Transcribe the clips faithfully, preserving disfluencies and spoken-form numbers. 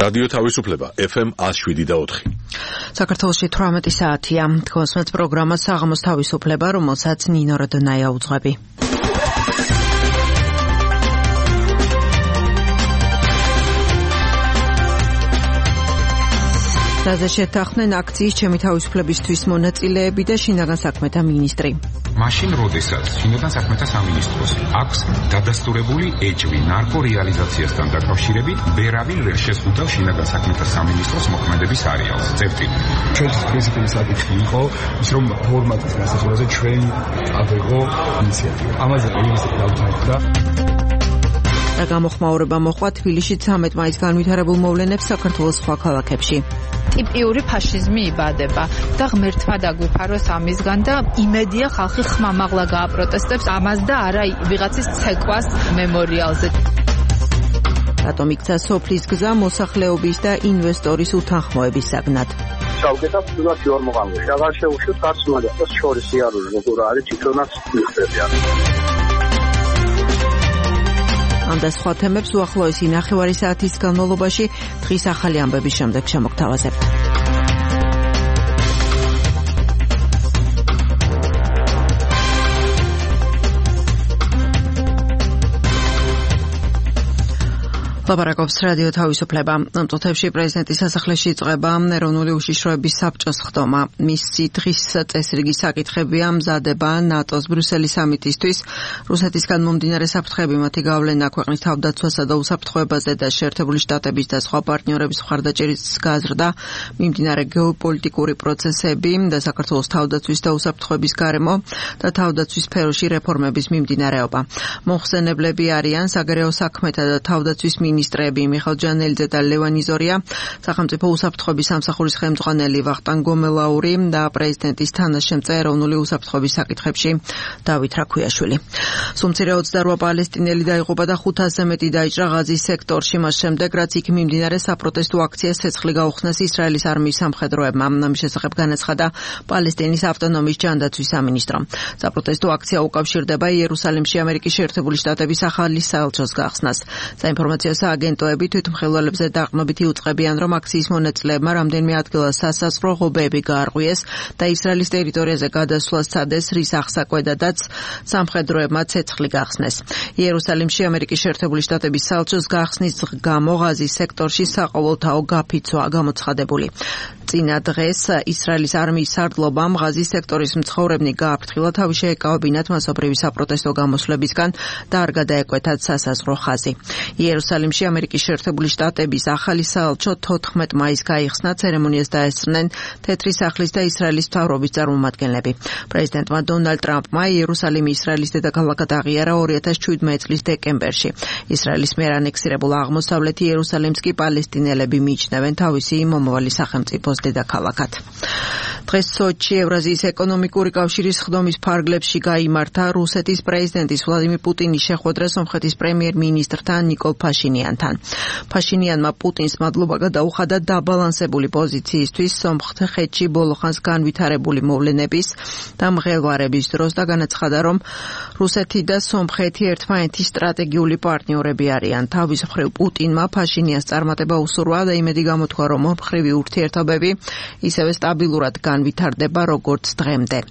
რადიო თავისუფლება ეფ ემ one oh seven და four. საქართველოში თვრამეტი საათია. თქვენს პროგრამას საღამოს თავისუფლება, რომელსაც ნინო როდონაია უძღვები. რაზე შეთანხმდნენ აქციის ჩემი თავისუფლებისთვის მონაწილეები და შინაგან საქმეთა მინისტრი. მაშინ როდესაც შინაგან საქმეთა სამინისტროს აქვს დადასტურებული ეჭვი ნარკო რეალიზაციასთან დაკავშირებით, ვერავინ ვერ შეზღუდავს შინაგან საქმეთა სამინისტროს მოქმედების არეალს. წერტილი. ჩვენთვის პრინციპი საკითხი იყო ის, რომ ფორმატის გასაზრდაზე ჩვენ ავიღო ინიციატივა. ამაზე მინისტრი დაუთანხმდა. და გამოხმაურება მოხდა თბილისში ცამეტ მაისს განვითარებულ მოვლენებს საქართველოს სხვა ქალაქებში. ტიპიური ფაშიზმი იბადება და ღმერთმა დაგვიფაროს ამისგან და იმედია ხალხი ხმამაღლა გააპროტესტებს ამას და არა ვიღაცის ცეკვას მემორიალზე. რატომ იქცა სოფლის გზა მოსახლეობის და ინვესტორის უთანხმოების საგნად? Საუკეთესო ფულას ვერ მოყავდა. აღარ შეუშვით გასმოდა და შორის იარული როგორ არის თვითონაც მიხდებიან. ამ და სხვა თემებს უახლოესი ნახევარი საათის განმავლობაში დღის ახალი ამბების შემდეგ შემოგთავაზებთ. ლაპარაკობს რადიო თავისუფლება. ამ წუთებში პრეზიდენტის სასახლეში იწყება ეროვნული უშიშროების საბჭოს ხდომა. მისი დღის წესრიგი საკითხებია მზადება ნატოს ბრიუსელის სამიტისთვის, რუსეთისგან მომდინარე საფრთხეები, მათი გავლენა ქვეყნის თავდაცვასა და უსაფრთხოებაზე და შეერთებული შტატების და სხვა პარტნიორების მხარდაჭერის გაზრდა, მიმდინარე გეოპოლიტიკური პროცესები და საქართველოს თავდაცვის და უსაფრთხოების გარემო და თავდაცვის სფეროში რეფორმების მიმდინარეობა. მომხსენებლები არიან საგარეო საქმეთა და თავდაცვის მინისტრები მიხეილ ჯანელიძე და ლევან იზორია, სახელმწიფო უსაფრთხოების სამსახურის ხელმძღვანელი ვახტანგ გომელაური და პრეზიდენტის თანაშემწე ეროვნული უსაფრთხოების საკითხებში დავით რაქუიაშვილი. სუმცირე ოცდარვა პალესტინელი დაიღუპა და ხუთასზე მეტი დაიჭრა ღაზის სექტორში, მას შემდეგ რაც იქ მიმდინარე საპროტესტო აქციას ცეცხლი გაუხსნეს ისრაელის არმიის სამხედროებმა. ამის შესახებ განაცხადა პალესტინის ავტონომიის ჯანდაცვის სამინისტრო. საპროტესტო აქცია უკავშირდება იერუსალიმში ამერიკის შეერთებული შტატების ახალი საელჩოს გახსნას. საინფორმაციო აგენტოები თვითმხილველებზე დაყრდნობით იუწყებიან, რომ აქციის მონაწილეებმა რამდენიმე ადგილას სასაზღვრო ღობეები გაარღვიეს და ისრაელის ტერიტორიაზე გადასვლას სცადეს, რის აღსაკვედადაც სამხედროებმა ცეცხლი გახსნეს. იერუსალიმში ამერიკის შეერთებული შტატების საელჩოს გახსნის გამო ღაზის სექტორში საყოველთაო გაფიცვა გამოცხადებული. წინა დღეს ისრაელის არმიის სარდლობამ ღაზის სექტორის მცხოვრებნი გააფრთხილა, თავი შეეკავებინათ მასობრივი საპროტესტო გამოსვლებისგან და არ გადაეკვეთათ სასაზღვრო ხაზი. იერუსალიმში ამერიკის შეერთებული შტატების ახალი საელჩო თოთხმეტ მაისს გაიხსნა, ცერემონიას დაესწრნენ თეთრი სახლის და ისრაელის მთავრობის წარმომადგენლები. პრეზიდენტმა დონალდ ტრამპმა იერუსალიმი ისრაელის დედაქალაქად აღიარა ორი ათას შვიდმეტი წლის დეკემბერში. ისრაელის მიერ ანექსირებულ აღმოსავლეთ იერუსალიმს კი პალესტინელები მიიჩნევენ თავისი მომავალი სახელმწიფოს დედაქალაქად. დღეს სოჩი ევრაზიის ეკონომიკური კავშირის ხდომის ფარგლებში გაიმართა რუსეთის პრეზიდენტის ვლადიმირ პუტინის შეხვედრა სომხეთის პრემიერ-მინისტრთან ნიკოლ ფაშინიანთან. ფაშინიანმა პუტინს მადლობა გადაუხადა დაბალანსებული პოზიციისთვის სომხეთში ბოლოხანს განვითარებული მოვლენების და მღელვარების დროს და განაცხადა, რომ რუსეთი და სომხეთი ერთმანეთის სტრატეგიული პარტნიორები არიან. თავის მხრივ პუტინმა ფაშინიანს წარმატება უსურვა და იმედი გამოთქვა, რომ ორმხრივი ურთიერთობები ისევე სტაბილურად განვითარდება, როგორც დღემდე.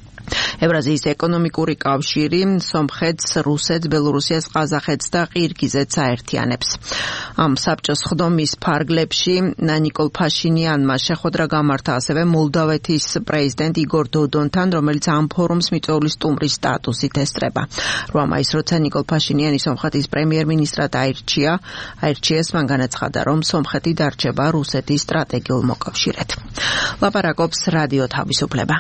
ევრაზიის ეკონომიკური კავშირი სომხეთს, რუსეთს, ბელორუსიას, ყაზახეთს და ყირგიზეთს აერთიანებს. ამ საბჭოს ხდომის ფარგლებში ნიკოლ ფაშინიანმა შეხვედრა გამართა ასევე მოლდავეთის პრეზიდენტ იგორ დოდონთან, რომელიც ამ ფორუმს მიწვეული სტუმრის სტატუსით ესწრება. რვა მაისს როცა ნიკოლ ფაშინიანი სომხეთის პრემიერ-მინისტრად აირჩია, აირჩიეს, მან განაცხადა, რომ სომხეთი დარჩება რუსეთის სტრატეგიულ მოკავშირედ. ლაპარაკობს რადიო თავისუფლება.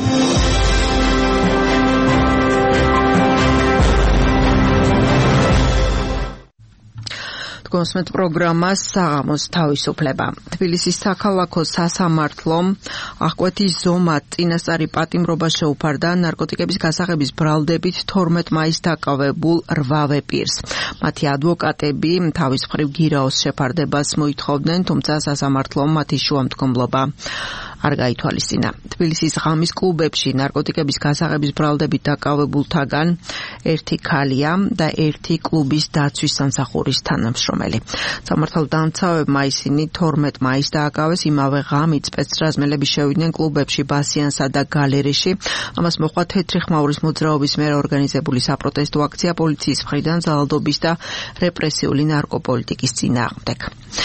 გონსმეთ პროგრამას საღამოს თავისუფლება. თბილისის საქალაქო სასამართლო აღკვეთის ზომად წინასწარი პატიმრობა შეუფარდა ნარკოტიკების გასაღების ბრალდებით თორმეტ მაისს დაკავებულ რვავე პირს. მათი ადვოკატები თავის მხრივ გირაოს შეფარდებას მოითხოვდნენ, თუმცა სასამართლომ მათი შუამდგომლობა არ გაითვალისწინა. თბილისის ღამის კლუბებში ნარკოტიკების გასაღების ბრალდებით დაკავებულთაგან ერთი ქალია და ერთი კლუბის დაცვის სამსახურის თანამშრომელი. სამართალდამცავებმა ისინი თორმეტ მაისს დააკავეს, იმავე ღამით სპეცრაზმელები შევიდნენ კლუბებში ბასიანსა და გალერეში. ამას მოყვა თეთრი ხმაურის მოძრაობის მიერ ორგანიზებული საპროტესტო აქცია პოლიციის მხრიდან ძალადობის და რეპრესიული ნარკოპოლიტიკის წინააღმდეგ.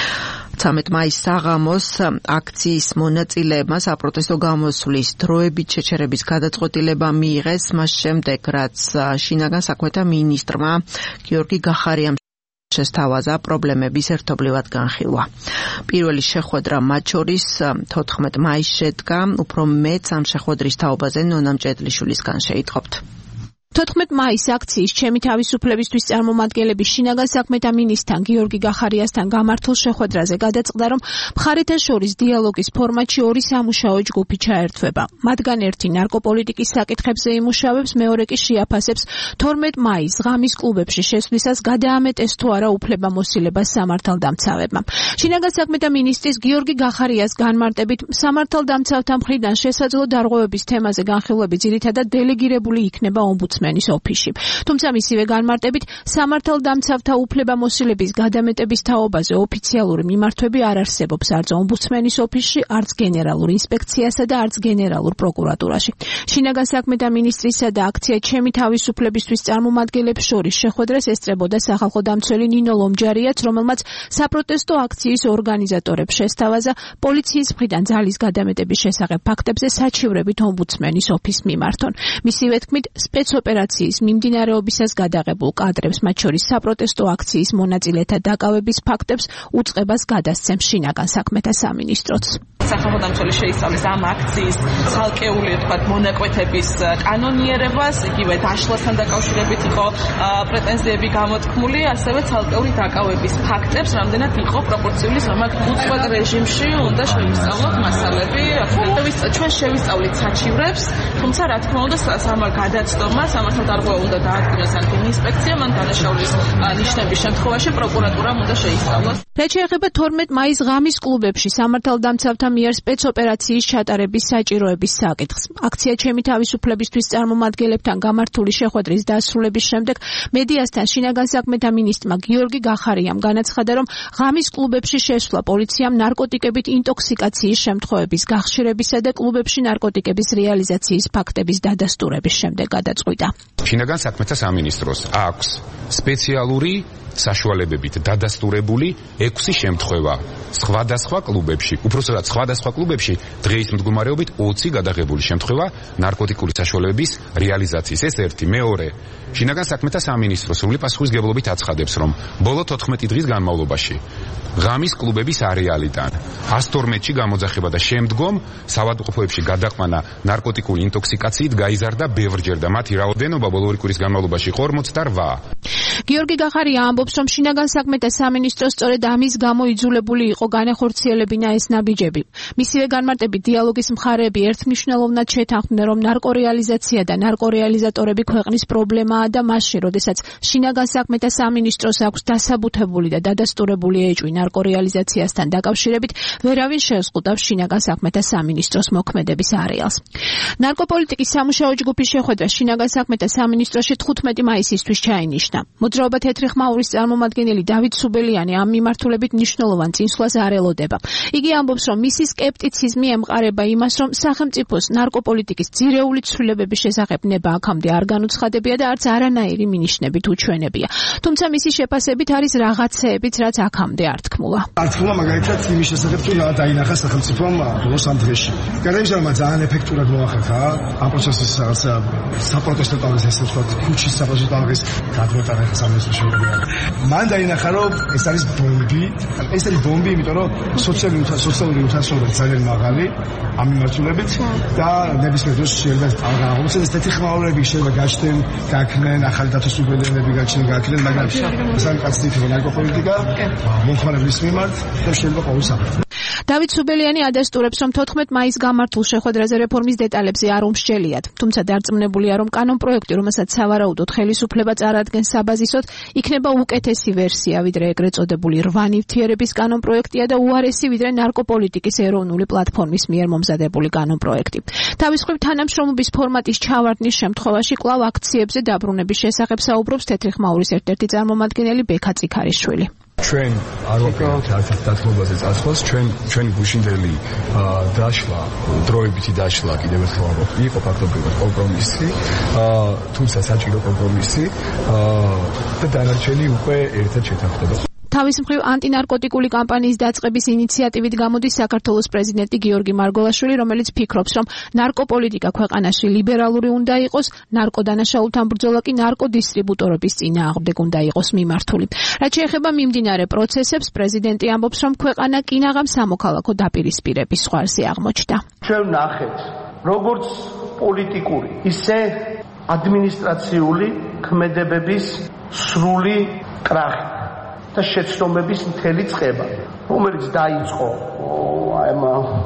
ცამეტ მაისს საღამოს აქციის მონაწილეებმა საპროტესტო გამოსვლის დროებით შეჩერების გადაწყვეტილება მიიღეს, მას შემდეგ რაც შინაგან საქმეთა მინისტრმა გიორგი გახარიამ შესთავაზა პრობლემების ერთობლივად განხილვა. პირველი შეხვედრა მათ შორის თოთხმეტ მაისს შედგა, უფრო მეც ამ შეხვედრის თაობაზე ნონა მჭედლიშვილისგან შეიტყობთ. თოთხმეტ მაისს აქციის ჩემი თავისუფლებისთვის წარმომადგენლების შინაგან საქმეთა მინისტრთან გიორგი გახარიასთან გამართულ შეხვედრაზე გადაწყდა, რომ მხარეთა შორის დიალოგის ფორმატში ორი სამუშაო ჯგუფი ჩაერთვება. მათგან ერთი ნარკოპოლიტიკის საკითხებზე იმუშავებს, მეორე კი შეაფასებს თორმეტ მაისს ღამის კლუბებში შესვლისას გადაამეტეს თუ არა უფლებამოსილება სამართალდამცავებმა. შინაგან საქმეთა მინისტრის გიორგი გახარიას განმარტებით, სამართალდამცავთა მხრიდან შესაძლო დარღვევების თემაზე განხილვები ძირითადად დელეგირებული იქნება ომბუდსმენის ოფისში. თუმცა მისივე განმარტებით, სამართალდამცავთა უფლებამოსილების გადამეტების თაობაზე ოფიციალური მიმართვები არ არსებობს არც ომბუდსმენის ოფისში, არც გენერალურ ინსპექციასა და არც გენერალურ პროკურატურაში. შინაგან საქმეთა მინისტრისა და აქცია ჩემი თავისუფლებისთვის წარმომადგენლებს შორის შეხვედრას ესწრებოდა სახალხო დამცველი ნინო ლომჯარიაც, რომელმაც საპროტესტო აქციის ორგანიზატორებს შესთავაზა პოლიციის მხრიდან ძალის გადამეტების შესახებ ფაქტებზე საჩივრებით ომბუდსმენის ოფისს მიმართონ. მისივე თქმით, სპეცოპერაციის მიმდინარეობისას გადაღებულ კადრებს, მათ შორის საპროტესტო აქციის მონაწილეთა დაკავების ფაქტებს უწყებას გადასცემს შინაგან საქმეთა სამინისტროც. სახალხო დამცველი შეისწავლის ამ აქციის ცალკეული, თქვათ, მონაკვეთების კანონიერებას, იგივე დაშლასთან დაკავშირებით იყო პრეტენზიები გამოთქმული, ასევე ცალკეული დაკავების ფაქტებს, რამდენად იყო პროპორციული ზომა უწყვეტ რეჟიმში უნდა შეისწავლოთ მასალები. ჩვენ შევისწავლით საჩივრებს, თუმცა რა თქმა უნდა, სამარ გადაცდომა სამართალდარღვევა უნდა დაადგინოს ან ინსპექცია, მან დანაშაულის ნიშნების შემთხვევაში პროკურატურამ უნდა შეისწავლოს. რაც შეეხება თორმეტ მაისს ღამის კლუბებში სამართალდამცავთა მიერ სპეცოპერაციის ჩატარების საჭიროების საკითხს. აქცია ჩემი თავისუფლებისთვის წარმომადგენლებთან გამართული შეხვედრის დასრულების შემდეგ მედიასთან შინაგან საქმეთა მინისტრმა გიორგი გახარიამ განაცხადა, რომ ღამის კლუბებში შესვლა პოლიციამ ნარკოტიკებით ინტოქსიკაციის შემთხვევების გახშირებისა და კლუბებში ნარკოტიკების რეალიზაციის ფაქტების დადასტურების შემდეგ გადაწყვიტა. შინაგან საქმეთა სამინისტროს აქვს სპეციალური საშუალებებით დადასტურებული ექვსი შემთხვევა სხვადასხვა კლუბებში, უпростоრად სხვადასხვა კლუბებში დღეის მდგომარეობით ოცი გადაღებული შემთხვევა ნარკოტიკული საშუალებების რეალიზაციის. ეს ერთი. მეორე, შინაგან საქმეთა სამინისტრო სრული პასუხისმგებლობით აცხადებს, რომ ბოლო თოთხმეტი დღის განმავლობაში ღამის კლუბების არეალიდან ას თორმეტში გამოძახება და შემდგომ საავადმყოფოებში გადაყვანა ნარკოტიკული ინტოქსიკაციით გაიზარდა ბევრჯერ და მათი რაოდენობა ბოლო ორი კვირის განმავლობაში იყო ორმოცდარბა. გიორგი გახარია ამბობს, რომ შინაგან საქმეთა სამინისტრო სწორედ ამის გამო იძულებული იყო განეხორციელებინა ეს ნაბიჯები. მისივე განმარტებით, დიალოგის მხარეები ერთმნიშვნელოვნად შეთანხმდნენ, რომ ნარკორეალიზაცია და ნარკორეალიზატორები ქვეყნის პრობლემაა და მასში, როდესაც შინაგან საქმეთა სამინისტროს აქვს დასაბუთებული და დადასტურებული ეჭვი ნარკორეალიზაციასთან დაკავშირებით, ვერავინ შეეზღუდავს შინაგან საქმეთა სამინისტროს მოქმედების არეალს. ნარკოპოლიტიკის სამუშაო ჯგუფის შეხვედრა შინაგან საქმეთა სამინისტროში თხუთმეტი მაისისთვის ჩაინიშნა. მოძრაობა თეთრი ხმაურის წარმომადგენელი დავით სუბელიანი ამ მიმართულებით მნიშვნელოვან წინსვლას არ ელოდება. იგი ამბობს, რომ მისი სკეპტიციზმი ემყარება იმას, რომ სახელმწიფოს ნარკოპოლიტიკის ძირეული ცვლილებების შესახებ ნება აქამდე არ განუცხადებია და არც არანაირი მინიშნებით უჩვენებია. თუმცა მისი შეფასებით არის რაღაცეებიც, რაც აქამდე არ თქმულა. არ თქმულა მაგალითად იმის შესახებ, თუ რა დაინახა სახელმწიფომ ბოლოს ამ დღეში. გადაიზარმა ძალიან ეფექტურად მოახერხა ამ პროცესის რაღაცა საპროტესტო ტალღის, ესე ვთქვათ, ქუჩის საპროტესტო ტალღის გადმოტანა სამინისტროში. მან დაინახა, რომ ეს არის ბომბი, ეს არის ბომბი, იმიტომ რომ სოციალური სოციალური უთანასწორობა ძალიან მაღალი ამ მიმართულებით და ნებისმიერ დროს შეიძლება ტალღა აღმოცენდეს. ეს თეთრი ხმაურები შეიძლება გაჩნდნენ, გაქნენ, ახალი დათვისუფლებელები გაჩნდნენ, გაქნენ, მაგრამ სამკაცით ნარკოპოლიტიკა მომხმარებლის მიმართ და შეიძლება ყოველ საფრთხე. დავით სუბელიანი ადასტურებს, რომ თოთხმეტ მაისს გამართულ შეხვედრაზე რეფორმის დეტალებზე არ უმსჯელიათ, თუმცა დარწმუნებულია, რომ კანონპროექტი, რომელსაც სავარაუდოდ ხელისუფლება წარადგენს საბაზისოდ, იქნება უკეთესი ვერსია, ვიდრე ეგრეთ წოდებული რვა ნივთიერების კანონპროექტია და უარესი, ვიდრე ნარკოპოლიტიკის ეროვნული პლატფორმის მიერ მომზადებული კანონპროექტი. თავის მხრივ თანამშრომლობის ფორმატის ჩავარდნის შემთხვევაში კვლავ აქციებზე დაბრუნების შესახებ საუბრობს თეთრი ხმაურის ერთ-ერთი წარმომადგენელი ბექა წიქარიშვილი. ჩვენ არ ვაპირებთ არც დათმობაზე წასვლას, ჩვენ ჩვენი გუშინდელი დაშლა, დროებითი დაშლა კიდევ ერთხელ იყო ფაქტობრივად კომპრომისი, თუმცა საჭირო კომპრომისი და დანარჩენი უკვე ერთად შეთანხმდება. თავის მხრივ ანტინარკოტიკული კამპანიის დაწყების ინიციატივით გამოდის საქართველოს პრეზიდენტი გიორგი მარგველაშვილი, რომელიც ფიქრობს, რომ ნარკოპოლიტიკა ქვეყანაში ლიბერალური უნდა იყოს, ნარკოდანაშაულთან ბრძოლა კი ნარკოდისტრიბუტორების წინააღმდეგ უნდა იყოს მიმართული. რაც შეეხება მიმდინარე პროცესებს, პრეზიდენტი ამბობს, რომ ქვეყანა კინაღამ სამოქალაქო დაპირისპირების ზღვარზე აღმოჩნდა. ჩვენ ნახეთ, როგორც პოლიტიკური, ისე ადმინისტრაციული ქმედებების სრული კრახი და შეცდომების მთელი წყება, რომელიც დაიწყო ამ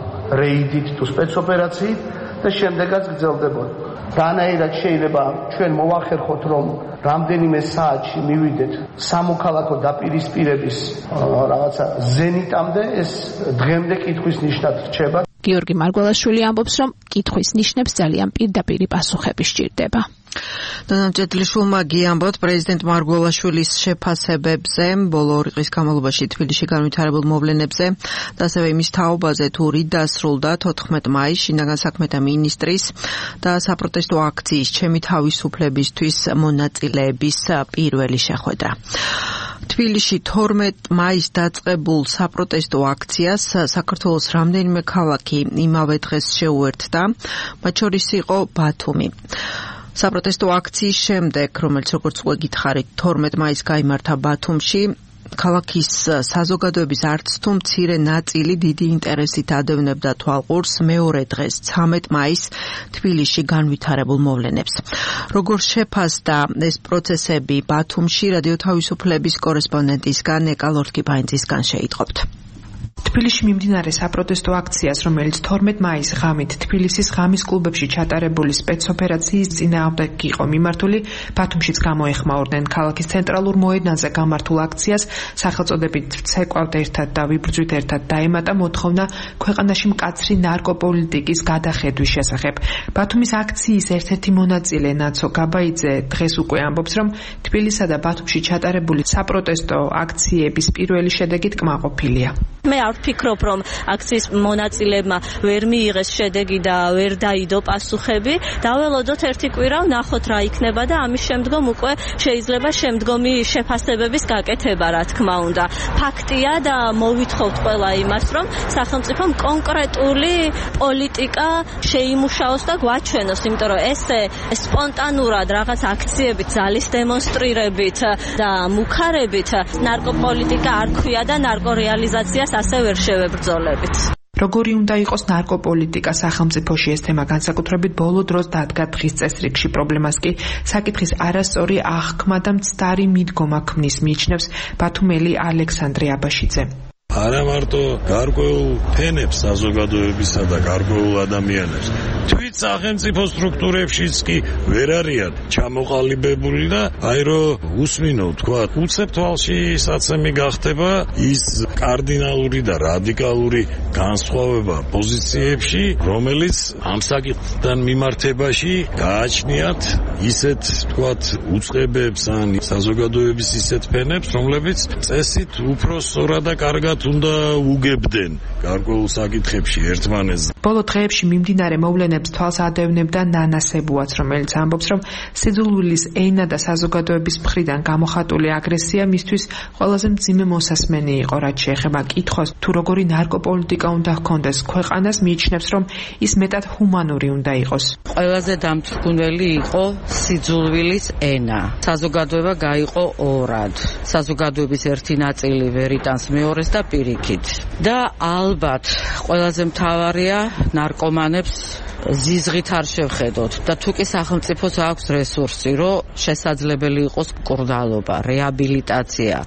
რეიდით თუ სპეცოპერაციით და შემდეგაც გრძელდებოდა. განაირად შეიძლება ჩვენ მოვახერხოთ, რომ რამდენიმე საათში მივიდეთ სამოქალაქო დაპირისპირების რაღაცა ზენიტამდე, ეს დღემდე კითხვის ნიშნად რჩება. გიორგი მარგველაშვილი ამბობს, რომ კითხვის ნიშნებს ძალიან პირდაპირი პასუხები სჭირდება. დანამჭედლიშვილმა გიამბოთ პრეზიდენტ მარგველაშვილის შეფასებებზე, ბოლო ორი დღის განმავლობაში თბილისში განვითარებულ მოვლენებზე და ასევე იმის თაობაზე, თუ რით დასრულდა თოთხმეტ მაისს შინაგან საქმეთა მინისტრის და საპროტესტო აქციის ჩემი თავისუფლებისთვის მონაწილეების პირველი შეხვედრა. თბილისში თორმეტ მაისს დაწყებულ საპროტესტო აქციას საქართველოს რამდენიმე ქალაქი იმავე დღეს შეუერთდა, მათ შორის იყო ბათუმი. საპროტესტო აქციის შემდეგ, რომელიც როგორც უკვე გითხარით, თორმეტ მაისს გაიმართა ბათუმში, ქალაქის საზოგადოების არც თუ მცირე ნაწილი დიდი ინტერესით ადევნებდა თვალყურს მეორე დღეს, ცამეტ მაისს თბილისში განვითარებულ მოვლენებს. როგორ შეფასდა ეს პროცესები ბათუმში, რადიო თავისუფლების კორესპონდენტისგან ეკა ლორთქიფაინცისგან შეიტყობთ. თბილისში მიმდინარე საპროტესტო აქციას, რომელიც თორმეტ მაისს ღამით თბილისის ღამის კლუბებში ჩატარებული სპეცოპერაციის წინააღმდეგ იყო მიმართული, ბათუმშიც გამოეხმაურდნენ. ქალაქის ცენტრალურ მოედანზე გამართულ აქციას სახელწოდებით „ვცეკვავთ ერთად და ვიბრძვით ერთად“ დაემატა მოთხოვნა ქვეყანაში მკაცრი ნარკოპოლიტიკის გადახედვის შესახებ. ბათუმის აქციის ერთ-ერთი მონაწილე ნაცო გაბაიძე დღეს უკვე ამბობს, რომ თბილისსა და ბათუმში ჩატარებული საპროტესტო აქციების პირველი შედეგი კმაყოფილია. მე არ ვფიქრობ, რომ აქციის მონაწილებმა ვერ მიიღეს შედეგი და ვერ დაიდო პასუხები. დაველოდოთ ერთი კვირა, ვნახოთ რა იქნება და ამის შემდგომ უკვე შეიძლება შემდგომი შეფასებების გაკეთება, რა თქმა უნდა. ფაქტია და მოვითხოვთ ყველა იმას, რომ სახელმწიფომ კონკრეტული პოლიტიკა შეიმუშაოს და გვაჩვენოს, იმიტომ რომ ესე სპონტანურად რაღაც აქციებით, ზალის დემონსტრირებით და მუქარებით ნარკოპოლიტიკა არ ქვია და ნარკორეალიზაციას ასე ვერ შევებრძოლებით. როგორი უნდა იყოს ნარკოპოლიტიკა სახელმწიფოში, ეს თემა განსაკუთრებით ბოლო დროს დადგა დღის წესრიგში. პრობლემას კი საკითხის არასწორი აღქმა და მცდარი მიდგომა ქმნის, მიიჩნევს ბათუმელი ალექსანდრე აბაშიძე. არა მარტო გარკვეულ ფენებს საზოგადოებისა და გარკვეულ ადამიანებს, თვით სახელმწიფო სტრუქტურებშიც კი ვერ არიან ჩამოყალიბებული და აი რომ უსმინო თქვა, უცებ თვალში საცემი გახდება ის კარდინალური და რადიკალური განსხვავება პოზიციებში, რომელიც ამ საკითხთან მიმართებაში გააჩნიათ ისეთ თქვათ უწყებებს ან საზოგადოების ისეთ ფენებს, რომლებიც წესით უფრო სწორად და კარგად უნდა უგებდნენ გარკვეულ საკითხებში ერთმანეთს. ბოლო დღეებში მიმდინარე მოვლენებს თვალს ადევნებდა ნანა სებუაც, რომელიც ამბობს, რომ სიძულვილის ენა და საზოგადოების მხრიდან გამოხატული აგრესია მისთვის ყველაზე მძიმე მოსასმენი იყო, რაც შეეხება კითხვას, თუ როგორი ნარკოპოლიტიკა უნდა ჰქონდეს ქვეყანას, მიიჩნევს, რომ ის მეტად ჰუმანური უნდა იყოს. ყველაზე დამთრგუნველი იყო სიძულვილის ენა. საზოგადოება გაიყო ორად. საზოგადოების ერთი ნაწილი ვერ იტანს მეორეს და პირიქით. და ალბათ ყველაზე მთავარია ნარკომანებს ზიზღით არ შევხედოთ და თუ კი სახელმწიფოს აქვს რესურსი, რომ შესაძლებელი იყოს მკურნალობა, რეაბილიტაცია,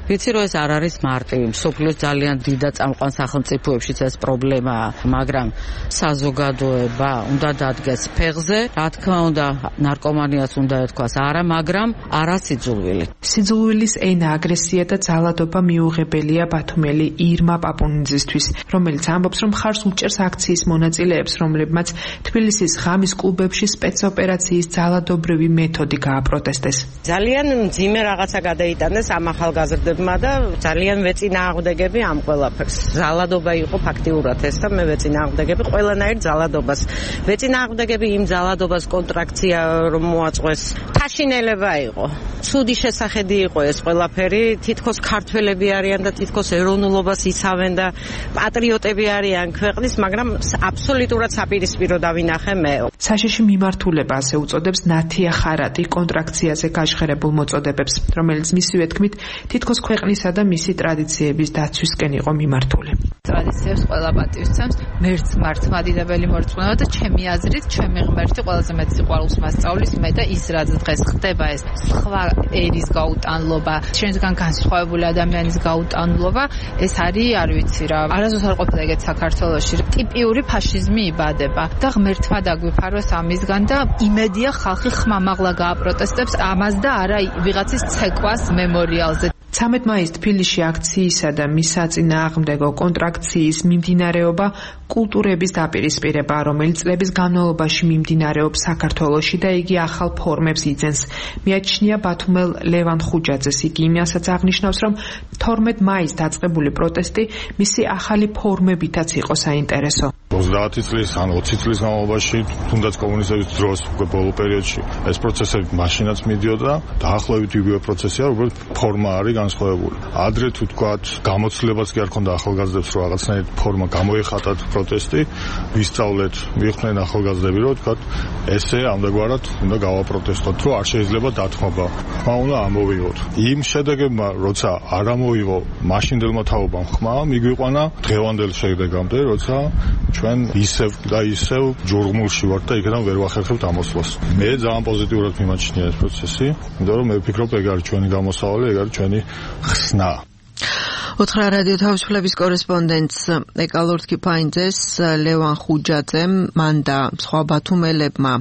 ვიცი რომ ეს არ არის მარტივი, მსოფლიოს ძალიან დიდ და წამყვან სახელმწიფოებშიც ეს პრობლემაა, მაგრამ საზოგადოება უნდა დადგეს ფეხზე, რა თქმა უნდა, ნარკომანიას უნდა ეთქვას არა, მაგრამ არა სიძულვილი. სიძულვილის ენა, აგრესია და ძალადობა მიუღებელია ბათუმელი ირმა პაპუნიძისთვის, რომელიც ამბობს, რომ ხარს უჭერს აქციის მონაწილეებს, რომლებმაც თბილისის ღამის კლუბებში სპეცოპერაციის ძალადობრივი მეთოდი გააპროტესტეს. ძალიან მძიმე რაღაცა გადაიტანეს ამ ახალგაზრდებმა და ძალიან ვეწინააღმდეგები ამ ყველაფერს. ძალადობა იყო ფაქტიურად ეს და მე ვეწინააღმდეგები ყველანაირ ძალადობას. ვეწინააღმდეგები იმ ძალადობას კონტრაქცია რომ მოაწყვეს. თაშინელება იყო. ცუდი შესახედი იყო ეს ყველაფერი. თითქოს ქართველები არიან და თითქოს ეროვნულობას იცავენ და პატრიოტები არიან ქვეყნის, მაგრამ აბსოლუტურად საპირისპირო დავინახე მე. საშიში მიმართულება ასე უწოდებს ნათია ხარატი კონტრაქციაზე გაჟღერებულ მოწოდებებს, რომელიც მისივე თქმით თითქოს ქვეყნისა და მისი ტრადიციების დაცვისკენ იყო მიმართული. ტრადიციებს ყველა პატივისცემს, მერც მართ მადიდებელი მორწმუნება და ჩემი აზრით, ჩემი ღმერთი ყველაზე მეტ სიყვარულს მასწავლის მე და ის რაც დღეს ხდება ეს სხვა ერის გაუტანლობა, ჩვენგან განსხვავებული ადამიანის გაუტანლობა, ეს არის, არ ვიცი რა, არასდროს არ ყოფილა ეგეთ საქართველოში. ტიპიური ფაშიზმი იბადება და ღმერთმა დაგვიფაროს ამისგან და იმედია ხალხი ხმამაღლა გააპროტესტებს ამას და არა ვიღაცის ცეკვას მემორიალზე. ცამეტ მაისს თბილისში აქციისა და მის საწინააღმდეგო კონტრაქციის მიმდინარეობა კულტურების დაპირისპირება, რომელიც წლების განმავლობაში მიმდინარეობს საქართველოში და იგი ახალ ფორმებს იძენს. მიაჩნია ბათუმელ ლევან ხუჯაძეს. იგი იმასაც აღნიშნავს, რომ თორმეტ მაისს დაწყებული პროტესტი მისი ახალი ფორმებითაც იყო საინტერესო. ოცდაათი წლის ან ოცი წლის განმავლობაში, თუნდაც კომუნისტების დროს, უკვე ბოლო პერიოდში, ეს პროცესები მაშინაც მიდიოდა, დაახლოებით იგივე პროცესია, უბრალოდ ფორმა არის განსხვავებული. ადრე თუ თქვათ, გამოცდილებაც კი არ ქონდა ახალგაზრდებს, რომ რაღაცნაირად ფორმა გამოეხატათ პროტესტი, ვისწავლეთ, მიხვდნენ ახალგაზრდები, რომ თქვათ, ესე ამდაგვარად უნდა გავაპროტესტოთ, რომ არ შეიძლება დათმობა. ხმა უნდა ამოვიღოთ. იმ შედეგებმა, როცა არ ამოვიღო მაშინდელმა თაობამ ხმა, მიგვიყვანა დღევანდელ შედეგამდე, როცა ჩვენ ისევ და ისევ ჯურღმულში ვართ და იქიდან ვერ ვახერხებთ ამოსვლას. მე ძალიან პოზიტიურად მიმაჩნია ეს პროცესი, იმიტომ რომ მე ვფიქრობ, ეგ არის ჩვენი გამოსავალი, ეგ არის ჩვენი ხსნა. ოთხრა რადიო თავისუფლების კორესპონდენტს ეკალორდ კიფაინძეს, ლევან ხუჯაძემ, მან და სხვა ბათუმელებმა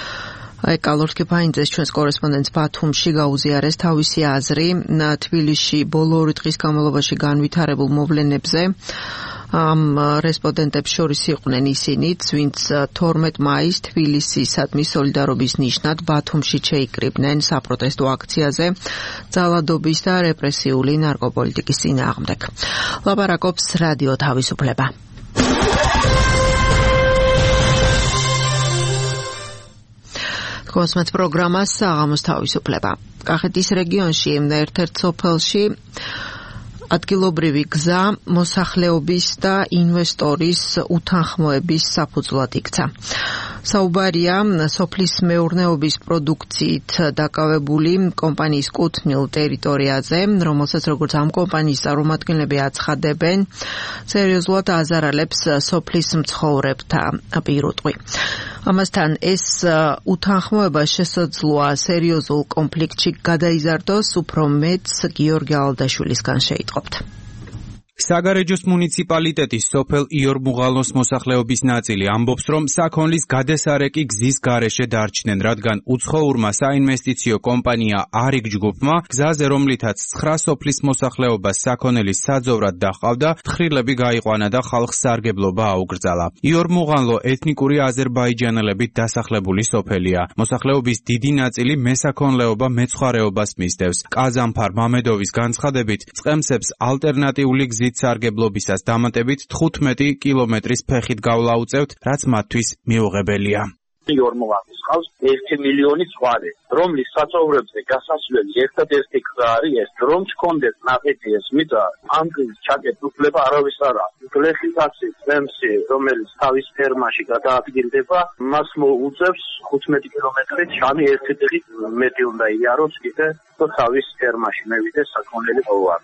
ეკალორდ კიფაინძეს ჩვენს კორესპონდენტს ბათუმში გაუზიარეს თავისი აზრი თბილისში ბოლო ორი დღის განმავლობაში განვითარებულ მოვლენებზე. ამ რესპონდენტებს შორის იყვნენ ისინიც, ვინც თორმეტ მაისს თბილისისადმი სოლიდარობის ნიშნად ბათუმში შეიკრიბნენ საპროტესტო აქციაზე ძალადობის და რეპრესიული ნარკოპოლიტიკის წინააღმდეგ. ლაპარაკობს რადიო თავისუფლება. კოსმეთ პროგრამას საღამოს თავისუფლება. კახეთის რეგიონში ერთ-ერთ სოფელში ადგილობრივი გზა მოსახლეობის და ინვესტორის უთანხმოების საფუძვლად იქცა. საუბარია სოფლის მეურნეობის პროდუქციით დაკავებული კომპანიის კუთვნილ ტერიტორიაზე, რომელსაც როგორც ამ კომპანიის წარმომადგენლები აცხადებენ, სერიოზულად აზარალებს სოფლის მცხოვრებთა პირუტყვი. ამასთან ეს უთანხმოება შესაძლოა სერიოზულ კონფლიქტში გადაიზარდოს, უფრო მეტს გიორგი ალდაშვილისგან შეიტყობთ. საგარეჯოს მუნიციპალიტეტის სოფელ იორმუღალნოს მოსახლეობის ნაწილი ამბობს, რომ საქონლის გადასარეკი გზის გარეშე დარჩნენ, რადგან უცხოურმა საინვესტიციო კომპანია არიგ ჯგუფმა გზაზე, რომლითაც ცხრა სოფლის მოსახლეობას საქონელის საძოვრად დაჰყავდა, თხრილები გაიყვანა და ხალხს სარგებლობა აუკრძალა. იორმუღალნო ეთნიკური აზერბაიჯანელებით დასახლებული სოფელია. მოსახლეობის დიდი ნაწილი მესაქონლეობა მეცხვარეობას მისდევს. ყაზანფარ მამედოვის განცხადებით, წყემსებს ალტერნატიული გზით სარგებლობისას დამატებით თხუთმეტი კილომეტრის ფეხით გავლა უწევთ, რაც მათთვის მიუღებელია. იორმუღალნის ხავს ერთი მილიონი ცხვარი, რომლის საწოვრებზე გასასვლელი ერთადერთი გზა არის ეს, რომ ჩქონდეს ნაყიდი ეს მიწა, ამ გზის ჩაკეტვა არავის არ აქვს. გლეხი კაცი წემსი, რომელიც თავის ფერმაში გადაადგილდება, მას მოუწევს თხუთმეტი კილომეტრით, შამი ერთი დღით მეტი უნდა იაროს კიდე, რომ თავის ფერმაში მევიდეს საქონელი მოვარდნე.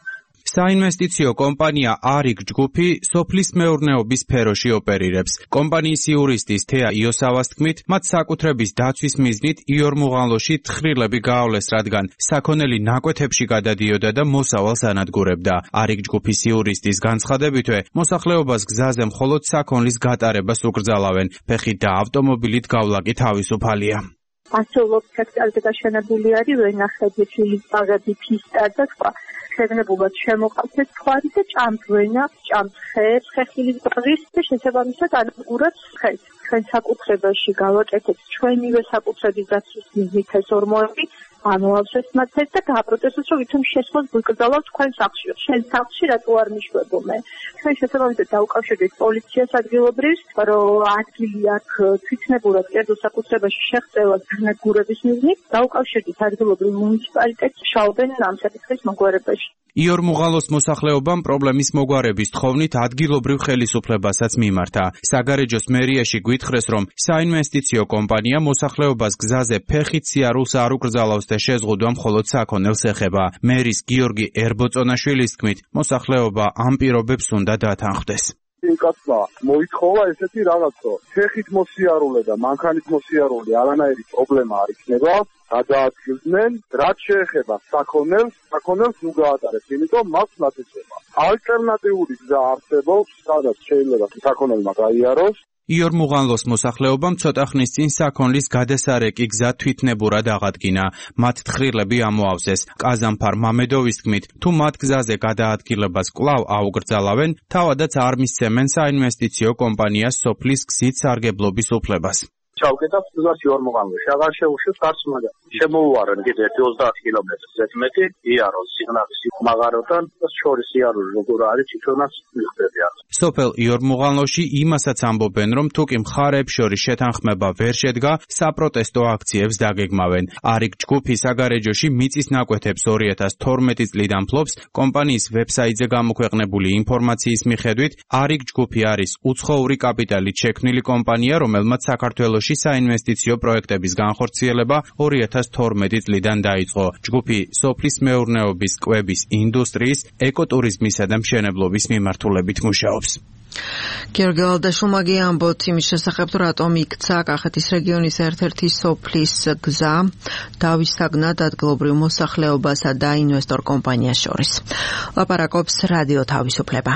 საინვესტიციო კომპანია არიგ ჯგუფი სოფლის მეურნეობის სფეროში ოპერირებს. კომპანიის იურისტის თეა იოსავას თქმით, მათ საკუთრების დაცვის მიზნით იორმუღალოში თხრილები გაავლეს, რადგან საქონელი ნაკვეთებში გადადიოდა და მოსავალს ანადგურებდა. არიგ ჯგუფის იურისტის განცხადებითვე, მოსახლეობას გზაზე მხოლოდ საქონლის გატარებას უკრძალავენ, ფეხით და ავტომობილით გავლა კი თავისუფალია. ასეულობ ჰექტარზე გაშენებული არის ვენახები, შილის ბაღები, ფისტა და სხვა. შეგნებულად შემოყავთ ეს თქვარი და ჭამთ ვენა, ჭამთ ხეს, ხეხილის ბაღის და შესაბამისად ანადგურებთ ხეს. ჩვენ საკუთრებაში გავაკეთეთ ჩვენივე საკუთრების დაცვის მიზნით ეს ორმოები, ანულავსეთ მათ ეს და გააპროტესტოთ, რომ ვითომ შესვლას გვიკრძალავთ თქვენ სახლში. შენ სახლში რატო არ მიშვებო მე? ჩვენ შესაბამისად დავუკავშირდით პოლიციას ადგილობრივს, რომ ადგილი აქ თვითნებურად კერძო საკუთრებაში შეღწევას განადგურების მიზნით, დავუკავშირდით ადგილობრივ მუნიციპალიტეტს, შაობენ ამ საკითხის მოგვარებაში. იორმუღალოს მოსახლეობამ პრობლემის მოგვარების თხოვნით ადგილობრივ ხელისუფლებასაც მიმართა. საგარეჯოს მერიაში გვითხრეს, რომ საინვესტიციო კომპანია მოსახლეობას გზაზე ფეხით სიარულს არ უკრძალავს და შეზღუდვა მხოლოდ საქონელს ეხება. მერის გიორგი ერბოწონაშვილის თქმით, მოსახლეობა ამ პირობებს უნდა დათანხმდეს. კაცმა მოითხოვა ესეთი რაღაცო, ფეხით მოსიარულე და მანქანით მოსიარულე არანაირი პრობლემა არ იქნება. გადაადგილდნენ, რაც შეეხება საქონელს, საქონელს ნუ გაატარეთ, იმიტომ მას ნათესება. ალტერნატიული გზა არსებობს, სადაც შეიძლება საქონელმა გაიაროს. იორმუღალოს მოსახლეობამ ცოტა ხნის წინ საქონლის გადასარეკი გზა თვითნებურად აღადგინა. მათ თხრილები ამოავსეს. ყაზანფარ მამედოვის თქმით, თუ მათ გზაზე გადაადგილებას კვლავ აუკრძალავენ, თავადაც არ მისცემენ საინვესტიციო კომპანიას სოფლის გზით სარგებლობის უფლებას. ჩავკეტავ გზას იორმუღალოში, აღარ შეუშვით არც მაგა. შემოუვარენ კიდე ოცდაათ კილომეტრზე მეტი იაროს სიგნალის მაღაროდან შორის იარო როგორ არის თვითონაც მიხდებიან. სოფელ იორმუღალოში იმასაც ამბობენ, რომ თუკი მხარეებს შორის შეთანხმება ვერ შედგა, საპროტესტო აქციებს დაგეგმავენ. არიგ ჯგუფი საგარეჯოში მიწის ნაკვეთებს ორი ათას თორმეტი წლიდან ფლობს. კომპანიის ვებსაიტზე გამოქვეყნებული ინფორმაციის მიხედვით, არიგ ჯგუფი არის უცხოური კაპიტალით შექმნილი კომპანია, რომელმაც საქართველოში საინვესტიციო პროექტების განხორციელება ორი ათას თორმეტი წლიდან დაიწყო. ჯგუფი სოფლის მეურნეობის, კვების, ინდუსტრიის, ეკოტურიზმისა და მშენებლობის მიმართულებით მუშაობს. გიორგი ალდაშვილმა ამბობთ იმის შესახებ, რომ რატომ იქცა კახეთის რეგიონის ერთ-ერთი სოფლის გზა დავისაგნად ადგილობრივ მოსახლეობასა და ინვესტორ კომპანიას შორის. ლაპარაკობს რადიო თავისუფლება.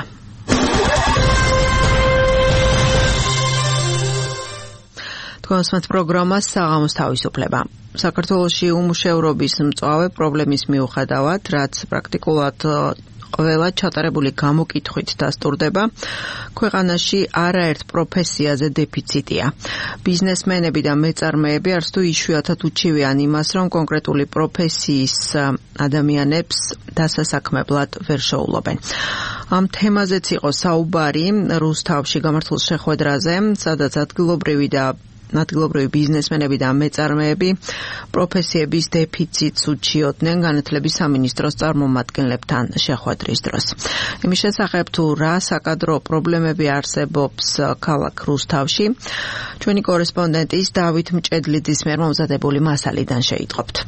თქვენსმეთ პროგრამა საღამოს თავისუფლება. საქართველოში უმუშევრობის მწვავე პრობლემის მიუხედავად, რაც პრაქტიკულად ყველა ჩატარებული გამოკითხვით დასტურდება, ქვეყანაში არაერთ პროფესიაზე დეფიციტია. ბიზნესმენები და მეწარმეები არც თუ იშვიათად უჩივიან იმას, რომ კონკრეტული პროფესიის ადამიანებს დასასაქმებლად ვერ შეუვლობენ. ამ თემაზეც იყო საუბარი რუსთავში გამართულ შეხვედრაზე, სადაც ადგილობრივი და ადგილობრივი ბიზნესმენები და მეწარმეები პროფესიების დეფიციტს უჩიოდნენ განათლების სამინისტროს წარმომადგენლებთან შეხვედრის დროს. იმის შესახებ თუ რა საკადრო პრობლემები არსებობს ქალაქ რუსთავში, ჩვენი კორესპონდენტის დავით მჭედლიძის მიერ მომზადებული მასალიდან შეიტყობთ.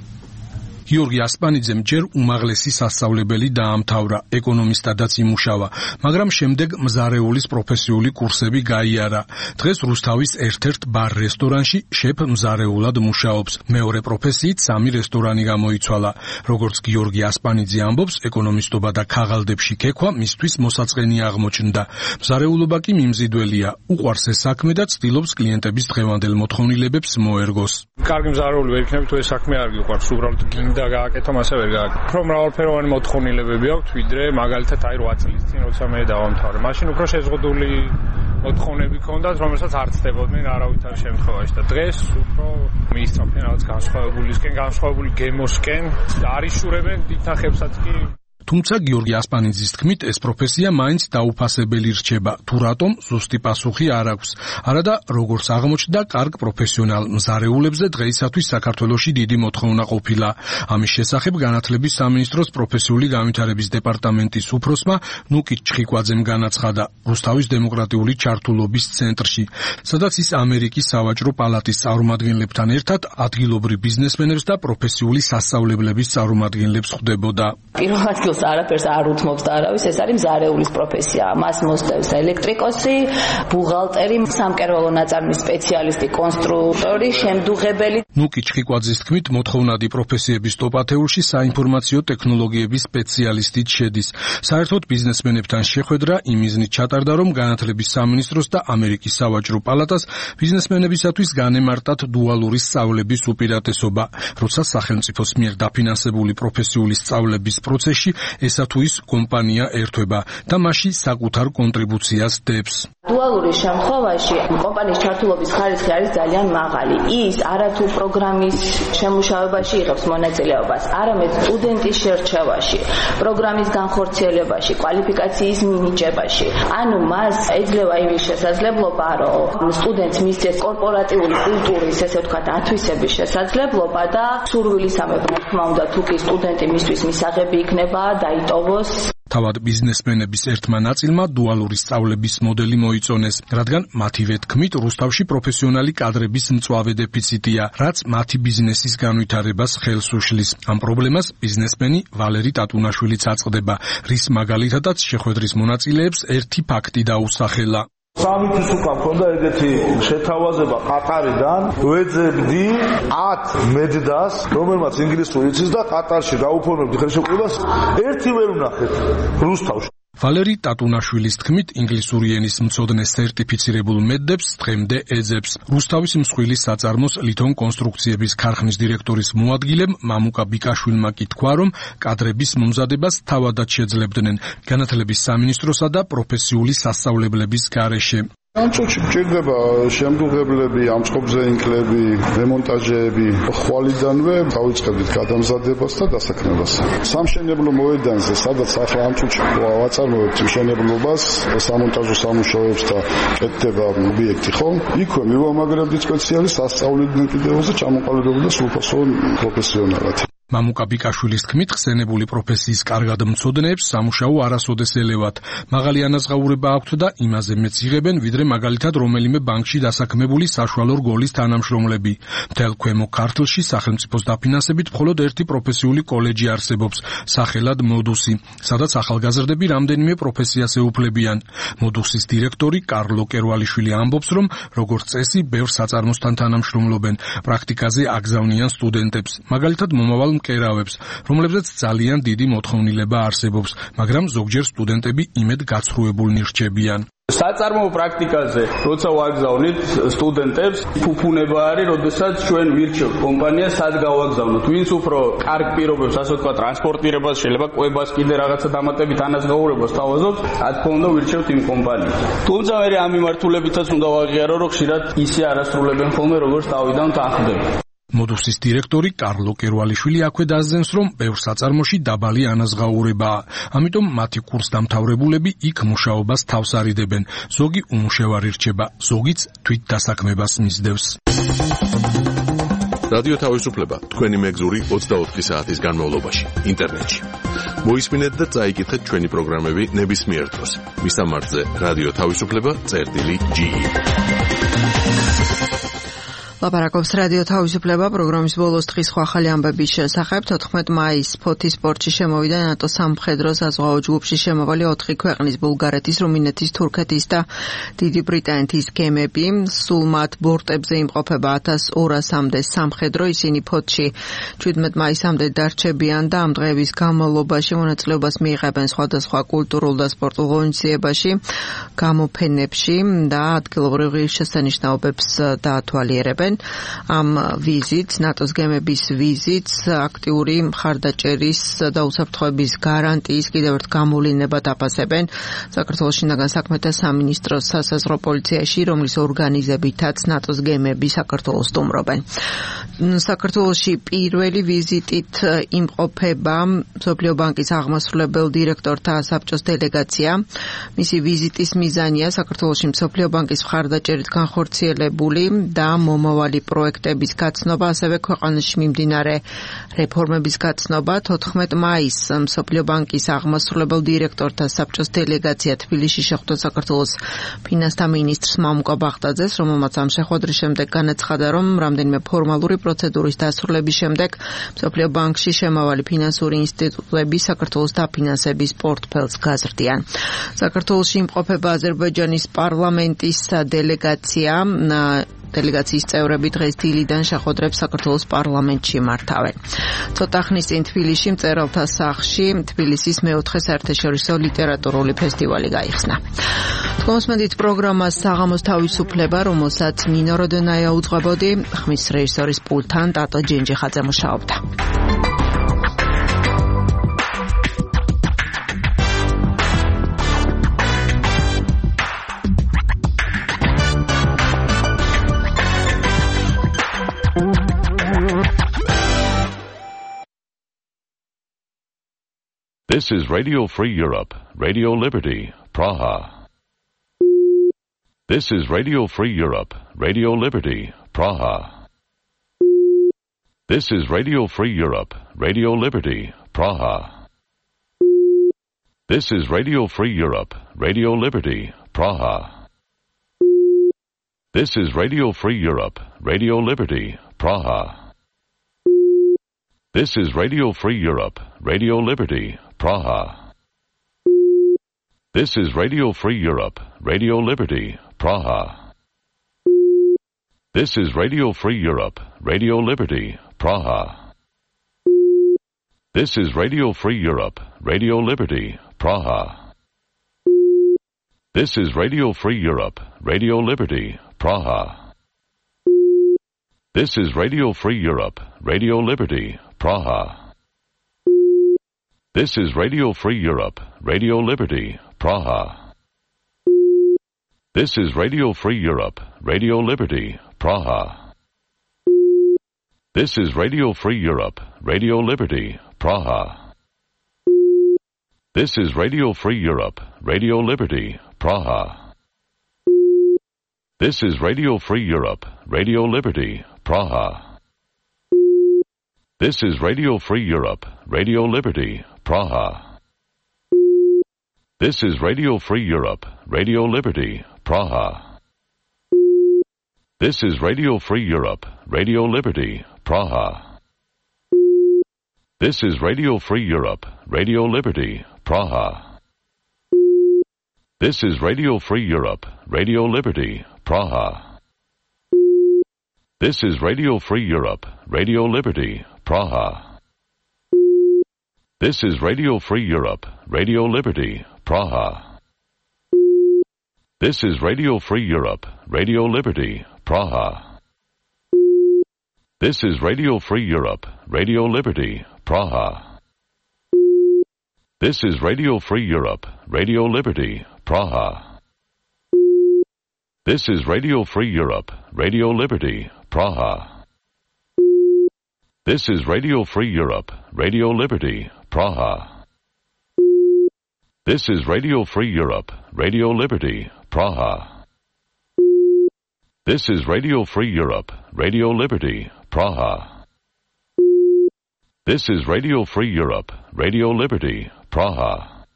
გიორგი ასპანიძემ ჯერ უმაღლესი სასწავლებელი დაამთავრა, ეკონომისტადაც იმუშავა, მაგრამ შემდეგ მზარეულის პროფესიული კურსები გაიარა. დღეს რუსთავის ერთ-ერთ ბარ-რესტორანში შეფ მზარეულად მუშაობს. მეორე პროფესიით სამი რესტორანი გამოიცვალა. როგორც გიორგი ასპანიძე ამბობს, ეკონომისტობა და ქაღალდებში ქექვა მისთვის მოსაწყენი აღმოჩნდა. მზარეულობა კი მიმზიდველია, უყვარს ეს საქმე და ცდილობს კლიენტების დღევანდელ მოთხოვნილებებს მოერგოს. კარგი მზარეული ვერ იქნები თუ ეს საქმე არ გიყვარს, უბრალოდ და გააკეთო მასე ვერ გააკეთო. რომ მრავალფეროვანი მოთხოვნილებები აქვს, ვიდრე მაგალითად აი რვა წლის წინ როცა მე დავამთავრე. მაშინ უფრო შეზღუდული მოთხოვნები ჰქონდათ, რომელსაც არ ცდებოდნენ არავითარ შემთხვევაში და დღეს უფრო მიისწრაფენ რაღაც განსხვავებულისკენ, განსხვავებული გემოსკენ და არიშურებენ დიდნახებსაც კი. თუმცა გიორგი ასპანიძის თქმით, ეს პროფესია მაინც დაუფასებელი რჩება. თუ რატომ, ზუსტი პასუხი არ აქვს. არადა, როგორც აღმოჩნდა, კარგ პროფესიონალ მზარეულებზე დღეისათვის საქართველოში დიდი მოთხოვნა ყოფილა. ამის შესახებ განათლების სამინისტროს პროფესიული განვითარების დეპარტამენტის უფროსმა ნუკით ჩხიკვაძემ განაცხადა რუსთავის დემოკრატიული ჩართულობის ცენტრში, სადაც ის ამერიკის სავაჭრო პალატის წარმომადგენლებთან ერთად ადგილობრივ ბიზნესმენებს და პროფესიული სასწავლებლების წარმომადგენლებს ხვდებოდა. პირველ ადგილს საშუალოს არაფერს არ უთმობს და არავის, ეს არის მზარეულის პროფესია. მას მოსდევს ელექტრიკოსი, ბუღალტერი, სამკერვალო ნაწარმის სპეციალისტი, კონსტრუქტორი, შემდუღებელი. ნუკი ჩხიკვაძის თქმით, მოთხოვნადი პროფესიების ტოპ-ათეულში საინფორმაციო ტექნოლოგიების სპეციალისტიც შედის. საერთოდ ბიზნესმენებთან შეხვედრა იმ მიზნით ჩატარდა, რომ განათლების სამინისტროს და ამერიკის სავაჭრო პალატას ბიზნესმენებისათვის განემარტათ დუალური სწავლების უპირატესობა, როცა სახელმწიფოს მიერ დაფინანსებული პროფესიული სწავლების პროცესში ესა თუ ის კომპანია ერთვება და მასში საკუთარ კონტრიბუციას დებს. დუალურის შემთხვევაში კომპანიის ჩართულობის ხარისხი არის ძალიან მაღალი. ის არათუ პროგრამის შემუშავებაში იღებს მონაწილეობას, არამედ სტუდენტის შერჩევაში, პროგრამის განხორციელებაში, კვალიფიკაციის მინიჭებაში. ანუ მას ეძლევა იმის შესაძლებლობა, რომ სტუდენტს მისცეს კორპორატიული კულტურის, ესე ვთქვათ, ათვისების შესაძლებლობა და სურვილისამებრ, რა თქმა უნდა, თუ კი სტუდენტი მისთვის მისაღები იქნება, დაიტოვოს. თავად ბიზნესმენების ერთმა ნაწილმა დუალური სწავლების მოდელი მოიწონეს, რადგან მათივე თქმით, რუსთავში პროფესიონალი კადრების მწვავე დეფიციტია, რაც მათი ბიზნესის განვითარებას ხელს უშლის. ამ პრობლემას ბიზნესმენი ვალერი ტატუნაშვილიც აწყდება, რის მაგალითადაც შეხვედრის მონაწილეებს ერთი ფაქტი დაუსახელა. სამი თვის უკან ქონდა ეგეთი შეთავაზება ყატარიდან, ვეძებდი ათ მედდას, რომელმაც ინგლისური იცის და ყატარში გაუფორმებდი ხელშეკრულებას, ერთი ვერ ვნახეთ რუსთავში. ვალერი ტატუნაშვილის თქმით, ინგლისური ენის მცოდნე სერტიფიცირებულ მედდებს დღემდე ეძებს. რუსთავის მსხვილის საწარმოს ლითონ კონსტრუქციების ქარხნის დირექტორის მოადგილემ მამუკა ბიკაშვილმა კი თქვა, რომ კადრების მომზადებას თავადაც შეძლებდნენ განათლების სამინისტროსა და პროფესიული სასწავლებლების გარეშე. ამ წუთში გჭირდება შემდუღებლები, ამწყობზე ინკლები, რემონტაჟეები. ხვალიდანვე დავიწყებდით გადამზადებას და დასაქმებას. სამშენებლო მოედანზე, სადაც ახლა ამ წუთში ვაწარმოებთ მშენებლობას, სამონტაჟო სამუშაოებს და კეთდება ობიექტი, ხო? იქვე მივამაგრებდით სპეციალის სასწავლებლად კიდევზე ჩამოყალიბებულ და სრულფასოვან პროფესიონალად. მამუკა ბიკაშვილის თქმით, ხსენებული პროფესიის კარგად მცოდნეებს სამუშაო არასოდეს ელევათ. მაღალი ანაზღაურება აქვთ და იმაზე მეც იღებენ, ვიდრე მაგალითად რომელიმე ბანკში დასაქმებული საშუალო რგოლის თანამშრომლები. მთელ ქვემო ქართლში სახელმწიფოს დაფინანსებით მხოლოდ ერთი პროფესიული კოლეჯი არსებობს, სახელად მოდუსი, სადაც ახალგაზრდები რამდენიმე პროფესიას ეუფლებიან. მოდუსის დირექტორი კარლო კერვალიშვილი ამბობს, რომ როგორც წესი, ბევრ საწარმოსთან თანამშრომლობენ, პრაქტიკაზე აგზავნიან სტუდენტებს, მაგალითად მომავალ მკერავებს, რომლებზეც ძალიან დიდი მოთხოვნილება არსებობს, მაგრამ ზოგჯერ სტუდენტები იმედ გაცხრუებულნი რჩებიან. საწარმოო პრაქტიკაზე, როცა ვაგზავნით სტუდენტებს, ფუფუნება არის, როდესაც ჩვენ ვირჩევთ კომპანიას, სად გავაგზავნოთ, ვინც უფრო კარგ პირობებს, ასე ვთქვათ, ტრანსპორტირებას, შეიძლება კვებას, კიდე რაღაცა დამატებით ანაზღაურებას თავაზობს, რა თქმა უნდა ვირჩევთ იმ კომპანიას. თუმცა მე ამ მიმართულებითაც უნდა ვაღიარო, რომ ხშირად ისე არასრულებენ ხოლმე, როგორც თავიდან თანხმდება. მოდუსის დირექტორი კარლო კერვალიშვილი აქვე დასძენს, რომ ბევრ საწარმოში დაბალი ანაზღაურებაა, ამიტომ მათი კურსდამთავრებულები იქ მუშაობას თავს არიდებენ. ზოგი უმუშევარი რჩება, ზოგიც თვით დასაქმებას მისდევს. რადიო თავისუფლება თქვენი მეგზური ოცდაოთხი საათის განმავლობაში ინტერნეტში. მოისმინეთ და წაიკითხეთ ჩვენი პროგრამები ნებისმიერ დროს. მისამართზე რადიო თავისუფლება წერტილი ჯი. ლაპარაკობს რადიო თავისუფლება პროგრამის ბოლოს დღის ახალი ამბების შესახებ. თოთხმეტ მაისს ფოთის პორტში შემოვიდა ნატოს სამხედრო საზღვაო ჯგუფში შემავალი ოთხი ქვეყნის ბულგარეთის, რუმინეთის, თურქეთის და დიდი ბრიტანეთის გემები. სულ მათ ბორტებზე იმყოფება ათას ორასამდე სამხედრო, ისინი ფოთში შვიდმეტ მაისამდე დარჩებიან და ამ დღეების განმავლობაში მონაწილეობას მიიღებენ სხვადასხვა კულტურულ და სპორტულ ღონისძიებაში, გამოფენებში და ადგილობრივ ღირსშესანიშნაობებს დაათვალიერებენ. ამ ვიზიტს, ნატოს გემების ვიზიტს, აქტიური მხარდაჭერის და უსაფრთხოების გარანტიის კიდევ ერთ გამოვლინებად აფასებენ საქართველოს შინაგან საქმეთა სამინისტროს სასაზღვრო პოლიციაში, რომლის ორგანიზებითაც ნატოს გემები საქართველოს სტუმრობენ. საქართველოში პირველი ვიზიტით იმყოფება მსოფლიო ბანკის აღმასრულებელ დირექტორთა საბჭოს დელეგაცია. მისი ვიზიტის მიზანია საქართველოში მსოფლიო ბანკის მხარდაჭერით განხორციელებული და მომავალ შემავალი პროექტების გაცნობა, ასევე ქვეყანაში მიმდინარე რეფორმების გაცნობა. თოთხმეტ მაისს მსოფლიო ბანკის აღმასრულებელ დირექტორთა საბჭოს დელეგაცია თბილისში შეხვდა საქართველოს ფინანსთა მინისტრს მამუკა ბახტაძეს, რომელმაც ამ შეხვედრის შემდეგ განაცხადა, რომ რამდენიმე ფორმალური პროცედურის დასრულების შემდეგ მსოფლიო ბანკში შემავალი ფინანსური ინსტიტუტები საქართველოს დაფინანსების პორტფელს გაზრდიან. საქართველოში იმყოფება აზერბაიჯანის პარლამენტის დელეგაცია. დელეგაციის წევრები დღეს დილიდან შეხვედრებს საქართველოს პარლამენტში მართავენ. ცოტა ხნის წინ თბილისში მწერალთა სახლში თბილისის მეოთხე საერთაშორისო ლიტერატურული ფესტივალი გაიხსნა. თქომსმენდით პროგრამას საღამოს თავისუფლება, რომელსაც ნინო როდონაია უძღვებოდი, ხმის რეჟისორის პულტთან ტატო ჯენჯიხაძე მუშაობდა. This is Radio Free Europe, Radio Liberty, Praha. This is Radio Free Europe, Radio Liberty, Praha. This is Radio Free Europe, Radio Liberty, Praha. This is Radio Free Europe, Radio Liberty, Praha. This is Radio Free Europe, Radio Liberty, Praha. This is Radio Free Europe, Radio Liberty, Praha. This is Radio Free Europe, Radio Liberty, Praha. This is Radio Free Europe, Radio Liberty, Praha. This is Radio Free Europe, Radio Liberty, Praha. This is Radio Free Europe, Radio Liberty, Praha. This is Radio Free Europe, Radio Liberty, Praha. This is Radio Free Europe, Radio Liberty, Praha. This is Radio Free Europe, Radio Liberty, Praha. This is Radio Free Europe, Radio Liberty, Praha. This is Radio Free Europe, Radio Liberty, Praha. This is Radio Free Europe, Radio Liberty, Praha. This is Radio Free Europe, Radio Liberty, Praha. This is Radio Free Europe, Radio Liberty, Praha. This is Radio Free Europe, Radio Liberty, Praha. This is Radio Free Europe, Radio Liberty, Praha. This is Radio Free Europe, Radio Liberty, Praha. This is Radio Free Europe, Radio Liberty, Praha. This is Radio Free Europe, Radio Liberty, Praha. This is Radio Free Europe, Radio Liberty, Praha. This is Radio Free Europe, Radio Liberty, Praha. This is Radio Free Europe, Radio Liberty, Praha. This is Radio Free Europe, Radio Liberty, Praha. This is Radio Free Europe, Radio Liberty, Praha. This is Radio Free Europe, Radio Liberty, Praha. This is Radio Free Europe, Radio Liberty, Praha. This is Radio Free Europe, Radio Liberty, Praha.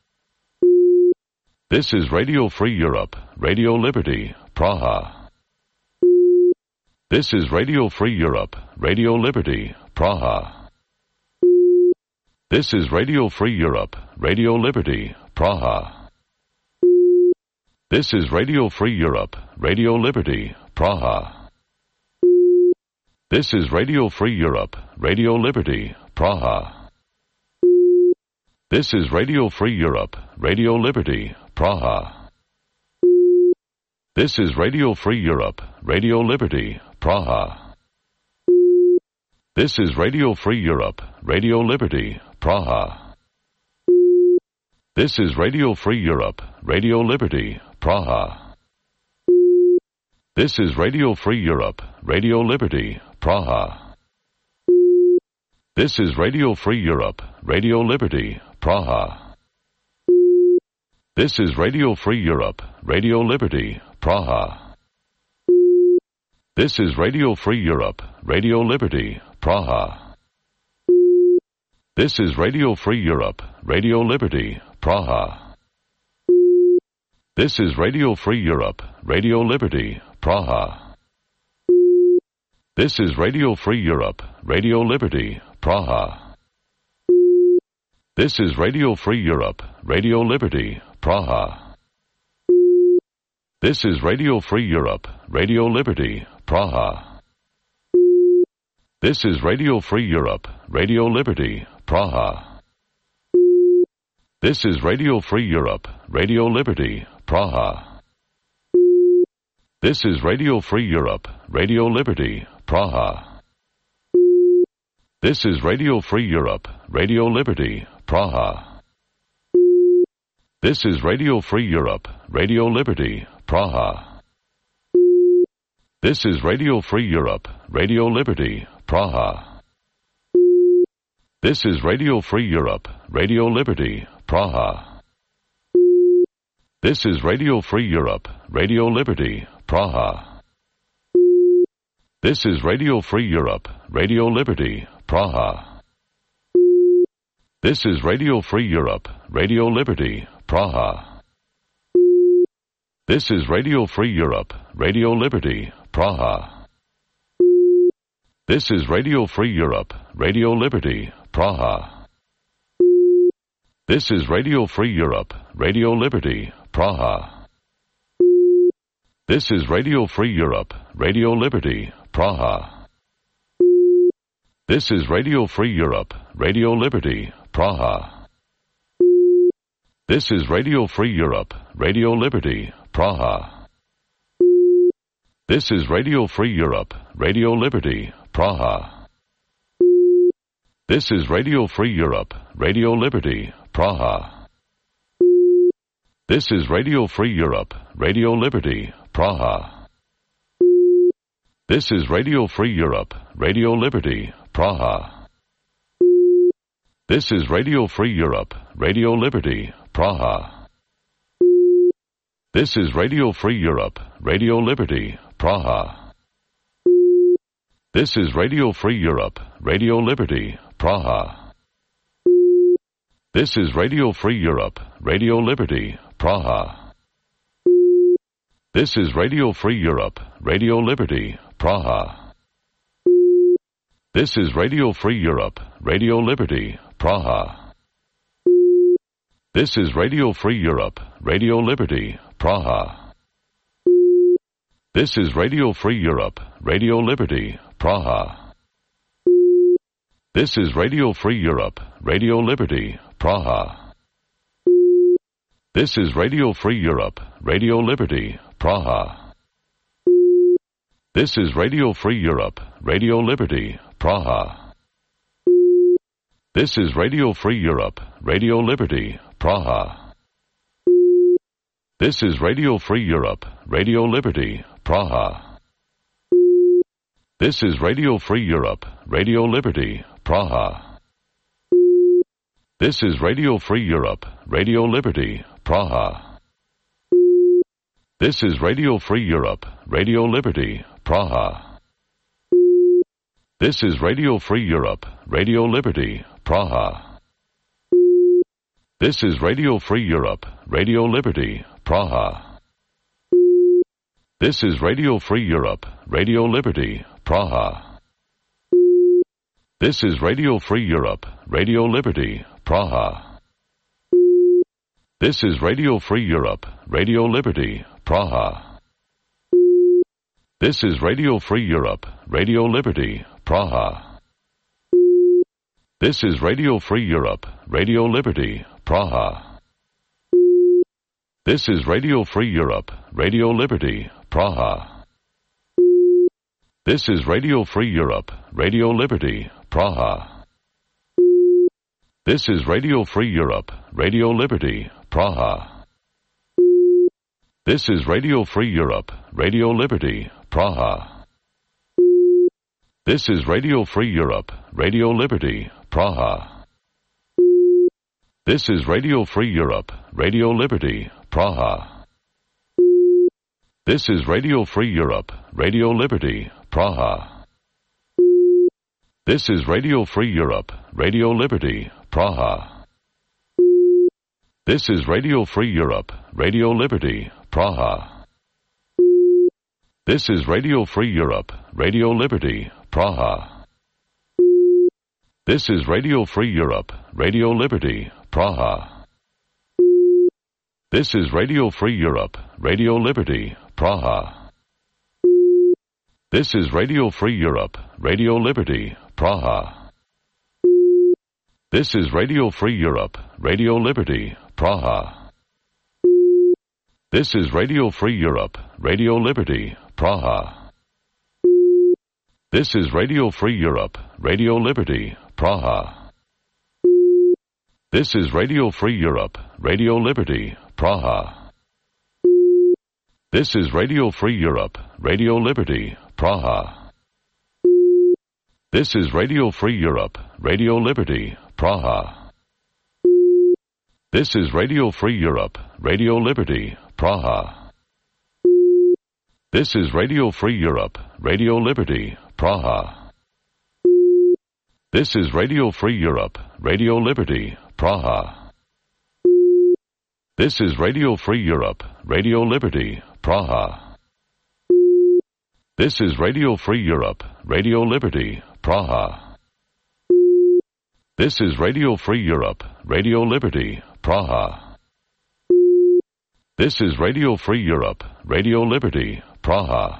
This is Radio Free Europe, Radio Liberty, Praha. This is Radio Free Europe, Radio Liberty, Praha. This is Radio Free Europe, Radio Liberty, Praha. This is Radio Free Europe, Radio Liberty, Praha. This is Radio Free Europe, Radio Liberty, Praha. This is Radio Free Europe, Radio Liberty, Praha. This is Radio Free Europe, Radio Liberty, Praha. This is Radio Free Europe, Radio Liberty, Praha. This is Radio Free Europe, Radio Liberty, Praha. This is Radio Free Europe, Radio Liberty, Praha. This is Radio Free Europe, Radio Liberty, Praha. This is Radio Free Europe, Radio Liberty, Praha. This is Radio Free Europe, Radio Liberty, Praha. This is Radio Free Europe, Radio Liberty, Praha. This is Radio Free Europe, Radio Liberty, Praha. This is Radio Free Europe, Radio Liberty, Praha. This is Radio Free Europe, Radio Liberty, Praha. This is Radio Free Europe, Radio Liberty, Praha. This is Radio Free Europe, Radio Liberty, Praha. This is Radio Free Europe, Radio Liberty, Praha. This is Radio Free Europe, Radio Liberty, Praha. This is Radio Free Europe, Radio Liberty, Praha. This is Radio Free Europe, Radio Liberty, Praha. This is Radio Free Europe, Radio Liberty, Praha. This is Radio Free Europe, Radio Liberty, Praha. This is Radio Free Europe, Radio Liberty, Praha. This is Radio Free Europe, Radio Liberty, Praha. This is Radio Free Europe, Radio Liberty, Praha. This is Radio Free Europe, Radio Liberty, Praha. This is Radio Free Europe, Radio Liberty, Praha. This is Radio Free Europe, Radio Liberty, Praha. This is Radio Free Europe, Radio Liberty, Praha. This is Radio Free Europe, Radio Liberty, Praha. This is Radio Free Europe, Radio Liberty, Praha. This is Radio Free Europe, Radio Liberty, Praha. This is Radio Free Europe, Radio Liberty, Praha. This is Radio Free Europe, Radio Liberty, Praha. This is Radio Free Europe, Radio Liberty, Praha. This is Radio Free Europe, Radio Liberty, Praha. This is Radio Free Europe, Radio Liberty, Praha. This is Radio Free Europe, Radio Liberty, Praha. This is Radio Free Europe, Radio Liberty, Praha. This is Radio Free Europe, Radio Liberty, Praha. This is Radio Free Europe, Radio Liberty, Praha. This is Radio Free Europe, Radio Liberty, Praha. This is Radio Free Europe, Radio Liberty, Praha. This is Radio Free Europe, Radio Liberty, Praha. This is Radio Free Europe, Radio Liberty, Praha. This is Radio Free Europe, Radio Liberty, Praha. This is Radio Free Europe, Radio Liberty, Praha. This is Radio Free Europe, Radio Liberty, Praha. This is Radio Free Europe, Radio Liberty, Praha. This is Radio Free Europe, Radio Liberty, Praha. This is Radio Free Europe, Radio Liberty, Praha. This is Radio Free Europe, Radio Liberty, Praha. This is Radio Free Europe, Radio Liberty, Praha. This is Radio Free Europe, Radio Liberty, Praha. This is Radio Free Europe, Radio Liberty, Praha. This is Radio Free Europe, Radio Liberty, Praha. This is Radio Free Europe, Radio Liberty, Praha. This is Radio Free Europe, Radio Liberty, Praha. This is Radio Free Europe, Radio Liberty, Praha. This is Radio Free Europe, Radio Liberty, Praha. This is Radio Free Europe, Radio Liberty, Praha. This is Radio Free Europe, Radio Liberty, Praha. This is Radio Free Europe, Radio Liberty, Praha. This is Radio Free Europe, Radio Liberty, Praha. This is Radio Free Europe, Radio Liberty, Praha. This is Radio Free Europe, Radio Liberty, Praha. This is Radio Free Europe, Radio Liberty, Praha. This is Radio Free Europe, Radio Liberty, Praha. This is Radio Free Europe, Radio Liberty, Praha. This is Radio Free Europe, Radio Liberty, Praha. This is Radio Free Europe, Radio Liberty, Praha. This is Radio Free Europe, Radio Liberty, Praha. This is Radio Free Europe, Radio Liberty, Praha. This is Radio Free Europe, Radio Liberty, Praha. This is Radio Free Europe, Radio Liberty, Praha. This is Radio Free Europe, Radio Liberty, Praha. This is Radio Free Europe, Radio Liberty, Praha. This is Radio Free Europe, Radio Liberty, Praha. This is Radio Free Europe, Radio Liberty, Praha. This is Radio Free Europe, Radio Liberty, Praha. This is Radio Free Europe, Radio Liberty, Praha. This is Radio Free Europe, Radio Liberty, Praha. This is Radio Free Europe, Radio Liberty, Praha. This is Radio Free Europe, Radio Liberty, Praha.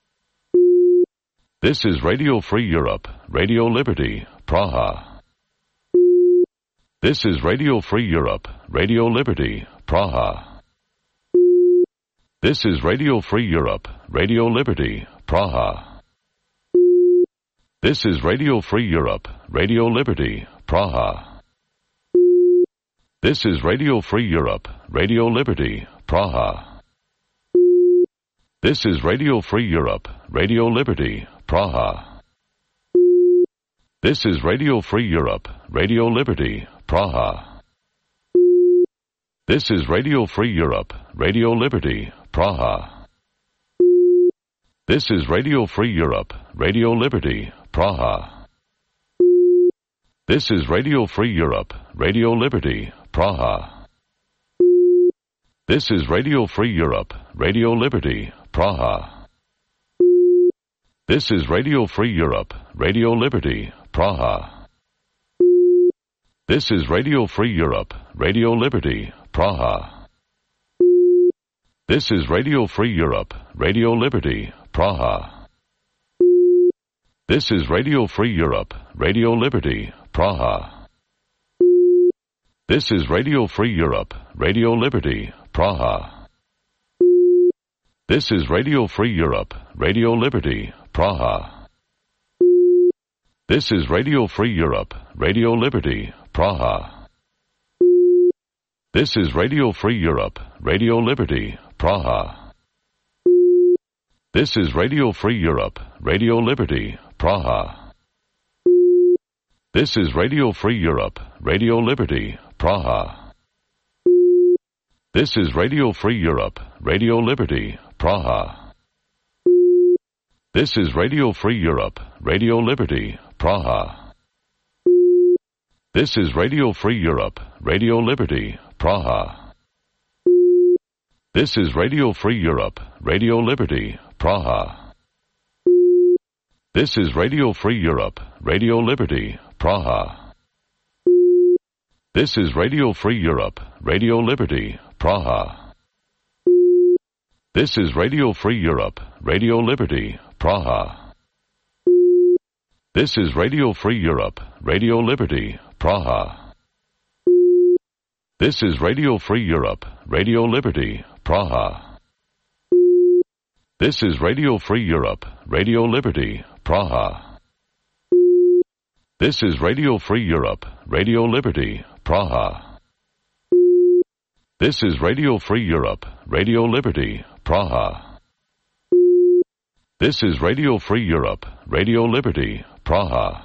This is Radio Free Europe, Radio Liberty, Praha. This is Radio Free Europe, Radio Liberty, Praha. This is Radio Free Europe, Radio Liberty, Praha. This is Radio Free Europe, Radio Liberty, Praha. This is Radio Free Europe, Radio Liberty, Praha. This is Radio Free Europe, Radio Liberty, Praha. This is Radio Free Europe, Radio Liberty, Praha. This is Radio Free Europe, Radio Liberty, Praha. This is Radio Free Europe, Radio Liberty, Praha. This is Radio Free Europe, Radio Liberty, Praha. This is Radio Free Europe, Radio Liberty, Praha. This is Radio Free Europe, Radio Liberty, Praha. This is Radio Free Europe, Radio Liberty, Praha. This is Radio Free Europe, Radio Liberty, Praha. This is Radio Free Europe, Radio Liberty, Praha. This is Radio Free Europe, Radio Liberty, Praha. This is Radio Free Europe, Radio Liberty, Praha. This is Radio Free Europe, Radio Liberty, Praha. This is Radio Free Europe, Radio Liberty, Praha. This is Radio Free Europe, Radio Liberty, Praha. This is Radio Free Europe, Radio Liberty, Praha. This is Radio Free Europe, Radio Liberty, Praha. This is Radio Free Europe, Radio Liberty, Praha. This is Radio Free Europe, Radio Liberty, Praha. This is Radio Free Europe, Radio Liberty, Praha. This is Radio Free Europe, Radio Liberty, Praha. This is Radio Free Europe, Radio Liberty, Praha. This is Radio Free Europe, Radio Liberty, Praha. This is Radio Free Europe, Radio Liberty, Praha. This is Radio Free Europe, Radio Liberty, Praha. This is Radio Free Europe, Radio Liberty, Praha. This is Radio Free Europe, Radio Liberty, Praha. This is Radio Free Europe, Radio Liberty, Praha. This is Radio Free Europe, Radio Liberty, Praha.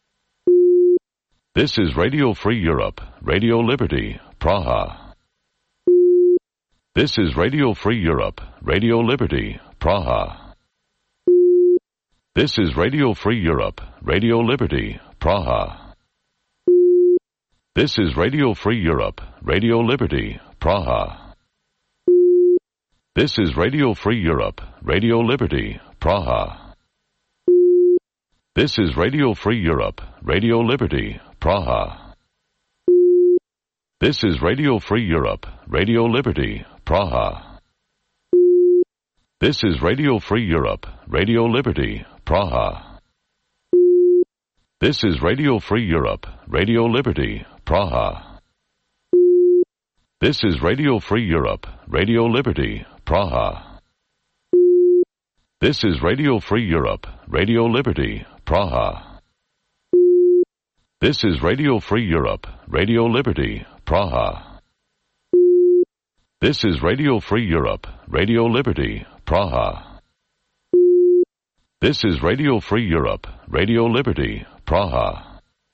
This is Radio Free Europe, Radio Liberty, Praha. This is Radio Free Europe, Radio Liberty, Praha. This is Radio Free Europe, Radio Liberty, Praha. This is Radio Free Europe, Radio Liberty, Praha. This is Radio Free Europe, Radio Liberty, Praha. This is Radio Free Europe, Radio Liberty, Praha. This is Radio Free Europe, Radio Liberty, Praha. This is Radio Free Europe, Radio Liberty, Praha. This is Radio Free Europe, Radio Liberty, Praha. This is Radio Free Europe, Radio Liberty, Praha. This is Radio Free Europe, Radio Liberty, Praha. This is Radio Free Europe, Radio Liberty, Praha. This is Radio Free Europe, Radio Liberty, Praha. This is Radio Free Europe, Radio Liberty, Praha.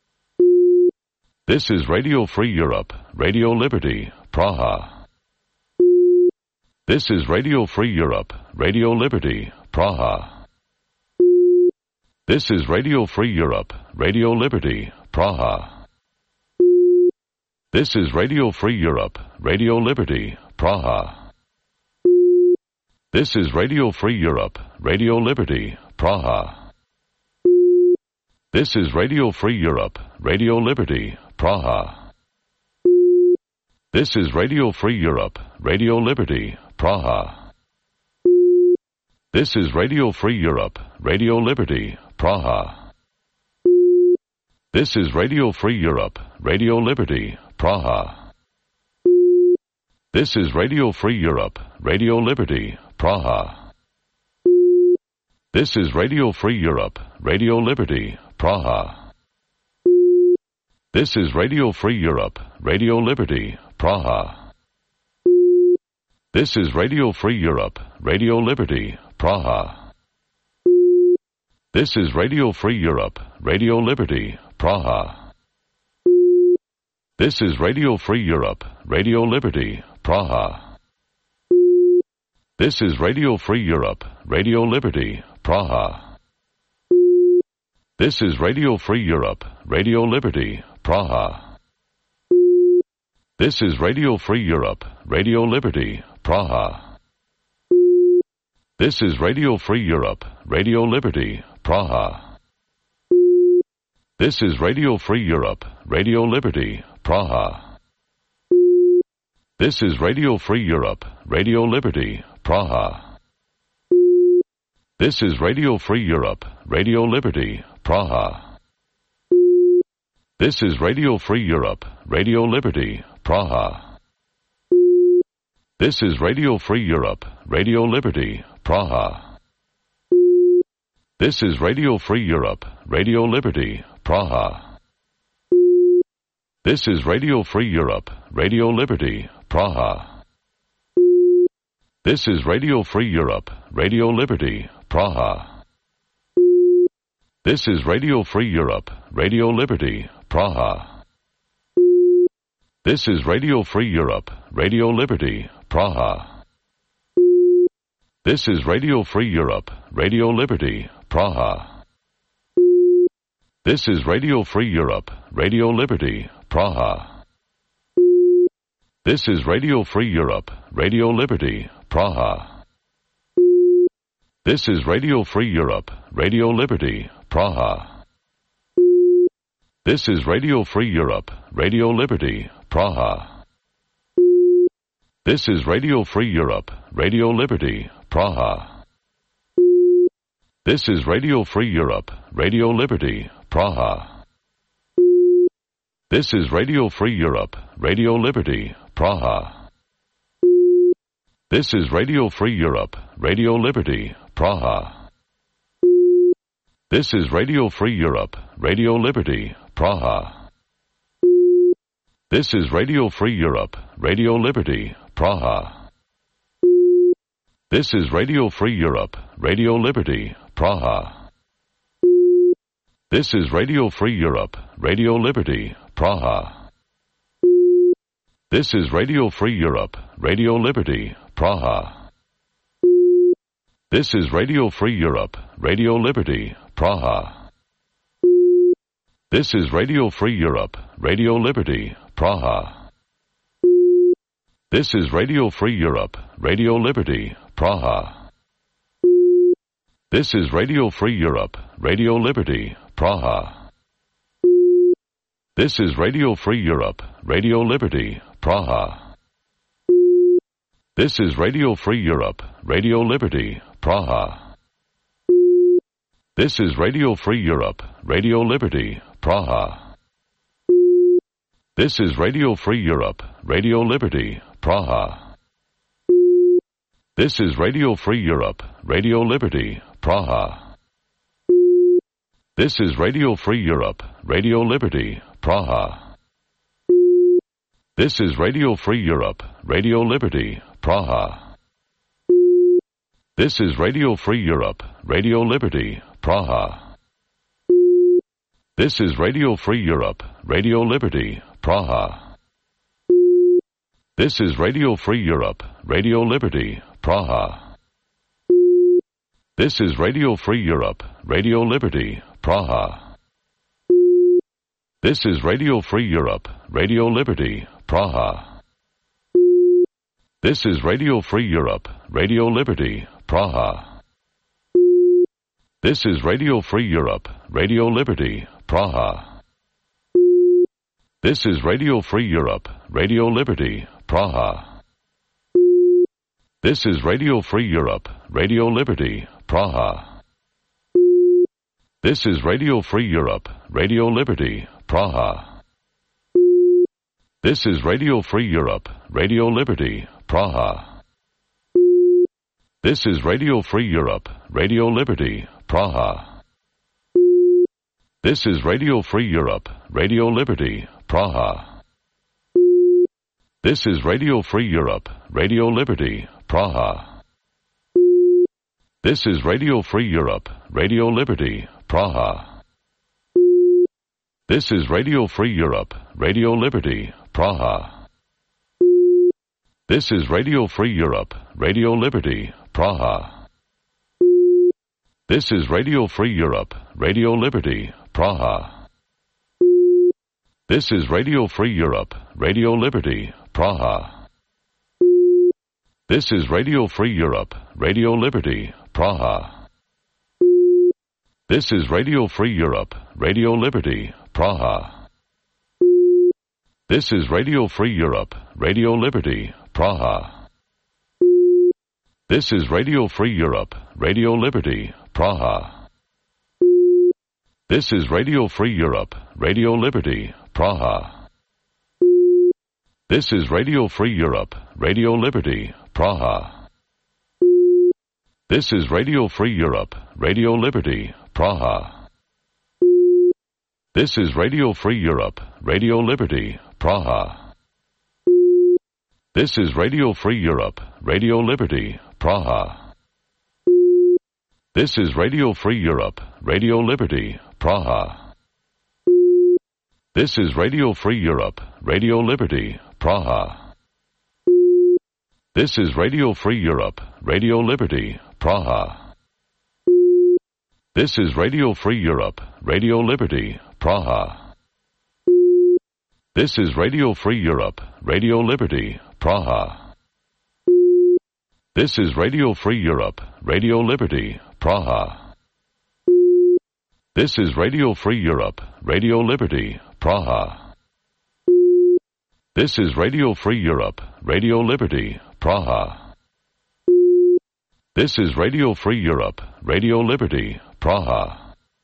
This is Radio Free Europe, Radio Liberty, Praha. This is Radio Free Europe, Radio Liberty, Praha. This is Radio Free Europe, Radio Liberty, Praha. This is Radio Free Europe, Radio Liberty, Praha. This is Radio Free Europe, Radio Liberty, Praha. This is Radio Free Europe, Radio Liberty, Praha. This is Radio Free Europe, Radio Liberty, Praha. This is Radio Free Europe, Radio Liberty, Praha. This is Radio Free Europe, Radio Liberty, Praha. This is Radio Free Europe, Radio Liberty, Praha. This is Radio Free Europe, Radio Liberty, Praha. This is Radio Free Europe, Radio Liberty, Praha. This is Radio Free Europe, Radio Liberty, Praha. This is Radio Free Europe, Radio Liberty, Praha. This is Radio Free Europe, Radio Liberty, Praha. This is Radio Free Europe, Radio Liberty, Praha. This is Radio Free Europe, Radio Liberty, Praha. This is Radio Free Europe, Radio Liberty, Praha. This is Radio Free Europe, Radio Liberty, Praha. This is Radio Free Europe, Radio Liberty, Praha. This is Radio Free Europe, Radio Liberty, Praha. This is Radio Free Europe, Radio Liberty, Praha. This is Radio Free Europe, Radio Liberty, Praha. This is Radio Free Europe, Radio Liberty, Praha. This is Radio Free Europe, Radio Liberty, Praha. This is Radio Free Europe, Radio Liberty, Praha. This is Radio Free Europe, Radio Liberty, Praha. This is Radio Free Europe, Radio Liberty, Praha. This is Radio Free Europe, Radio Liberty, Praha. This is Radio Free Europe, Radio Liberty, Praha. This is Radio Free Europe, Radio Liberty, Praha. This is Radio Free Europe, Radio Liberty, Praha. This is Radio Free Europe, Radio Liberty, Praha. This is Radio Free Europe, Radio Liberty, Praha. This is Radio Free Europe, Radio Liberty, Praha. This is Radio Free Europe, Radio Liberty, Praha. This is Radio Free Europe, Radio Liberty, Praha. This is Radio Free Europe, Radio Liberty, Praha. This is Radio Free Europe, Radio Liberty, Praha. This is Radio Free Europe, Radio Liberty, Praha. This is Radio Free Europe, Radio Liberty, Praha. This is Radio Free Europe, Radio Liberty, Praha. This is Radio Free Europe, Radio Liberty, Praha. This is Radio Free Europe, Radio Liberty, Praha. This is Radio Free Europe, Radio Liberty, Praha. This is Radio Free Europe, Radio Liberty, Praha. This is Radio Free Europe, Radio Liberty, Praha. This is Radio Free Europe, Radio Liberty, Praha. This is Radio Free Europe, Radio Liberty, Praha. This is Radio Free Europe, Radio Liberty, Praha. This is Radio Free Europe, Radio Liberty, Praha. This is Radio Free Europe, Radio Liberty, Praha. This is Radio Free Europe, Radio Liberty, Praha. This is Radio Free Europe, Radio Liberty, Praha. This is Radio Free Europe, Radio Liberty, Praha. This is Radio Free Europe, Radio Liberty, Praha. This is Radio Free Europe, Radio Liberty, Praha. This is Radio Free Europe, Radio Liberty, Praha. This is Radio Free Europe, Radio Liberty, Praha. This is Radio Free Europe, Radio Liberty, Praha. This is Radio Free Europe, Radio Liberty, Praha. This is Radio Free Europe, Radio Liberty, Praha. This is Radio Free Europe, Radio Liberty, Praha. This is Radio Free Europe, Radio Liberty, Praha. This is Radio Free Europe, Radio Liberty, Praha. This is Radio Free Europe, Radio Liberty, Praha. This is Radio Free Europe, Radio Liberty, Praha. This is Radio Free Europe, Radio Liberty, Praha. This is Radio Free Europe, Radio Liberty, Praha. This is Radio Free Europe, Radio Liberty, Praha. This is Radio Free Europe, Radio Liberty, Praha. This is Radio Free Europe, Radio Liberty, Praha. This is Radio Free Europe, Radio Liberty, Praha. This is Radio Free Europe, Radio Liberty, Praha. This is Radio Free Europe, Radio Liberty, Praha. This is Radio Free Europe, Radio Liberty, Praha. This is Radio Free Europe, Radio Liberty, Praha. This is Radio Free Europe, Radio Liberty, Praha. This is Radio Free Europe, Radio Liberty, Praha. This is Radio Free Europe, Radio Liberty, Praha. This is Radio Free Europe, Radio Liberty, Praha. This is Radio Free Europe, Radio Liberty, Praha. This is Radio Free Europe, Radio Liberty, Praha. This is Radio Free Europe, Radio Liberty, Praha. This is Radio Free Europe, Radio Liberty, Praha. This is Radio Free Europe, Radio Liberty, Praha. This is Radio Free Europe, Radio Liberty, Praha. This is Radio Free Europe, Radio Liberty, Praha. This is Radio Free Europe, Radio Liberty, Praha. This is Radio Free Europe, Radio Liberty, Praha. This is Radio Free Europe, Radio Liberty, Praha.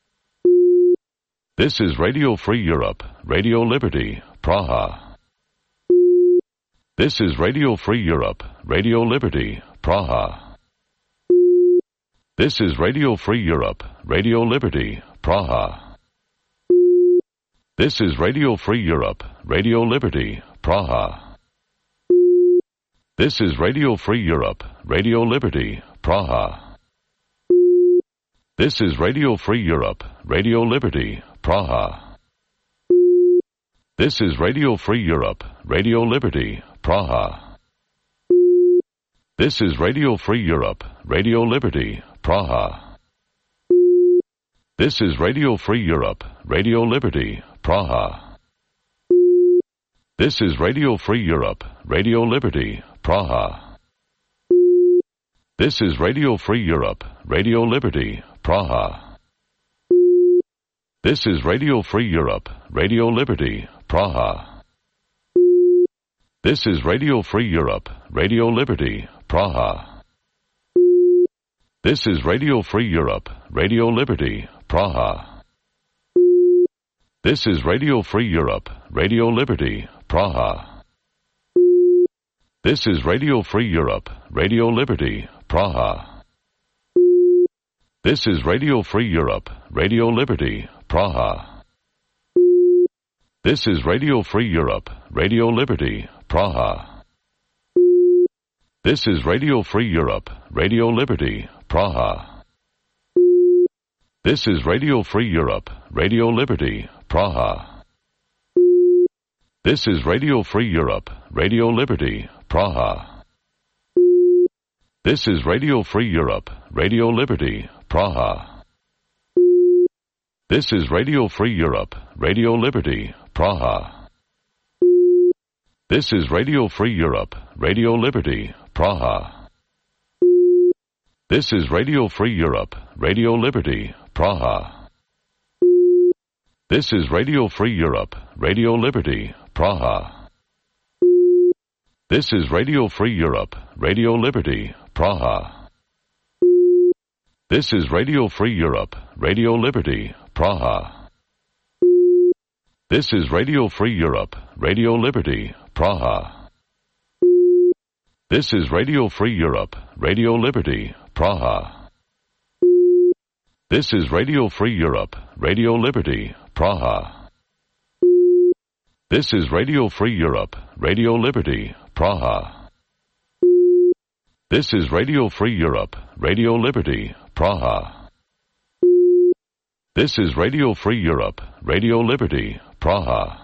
This is Radio Free Europe, Radio Liberty, Praha. This is Radio Free Europe, Radio Liberty, Praha. This is Radio Free Europe, Radio Liberty, Praha. This is Radio Free Europe, Radio Liberty, Praha. This is Radio Free Europe, Radio Liberty, Praha. This is Radio Free Europe, Radio Liberty, Praha. This is Radio Free Europe, Radio Liberty, Praha. This is Radio Free Europe, Radio Liberty, Praha. This is Radio Free Europe, Radio Liberty, Praha. This is Radio Free Europe, Radio Liberty, Praha. This is Radio Free Europe, Radio Liberty, Praha. This is Radio Free Europe, Radio Liberty, Praha. This is Radio Free Europe, Radio Liberty, Praha. This is Radio Free Europe, Radio Liberty, Praha. This is Radio Free Europe, Radio Liberty, Praha. This is Radio Free Europe, Radio Liberty, Praha. This is Radio Free Europe, Radio Liberty, Praha. This is Radio Free Europe, Radio Liberty, Praha. This is Radio Free Europe, Radio Liberty, Praha. This is Radio Free Europe, Radio Liberty, Praha. This is Radio Free Europe, Radio Liberty, Praha. This is Radio Free Europe, Radio Liberty, Praha. This is Radio Free Europe, Radio Liberty, Praha. This is Radio Free Europe, Radio Liberty, Praha. This is Radio Free Europe, Radio Liberty, Praha. This is Radio Free Europe, Radio Liberty, Praha. This is Radio Free Europe, Radio Liberty, Praha. This is Radio Free Europe, Radio Liberty, Praha. This is Radio Free Europe, Radio Liberty, Praha. This is Radio Free Europe, Radio Liberty, Praha. This is Radio Free Europe, Radio Liberty, Praha. This is Radio Free Europe, Radio Liberty, Praha. This is Radio Free Europe, Radio Liberty, Praha. This is Radio Free Europe, Radio Liberty, Praha.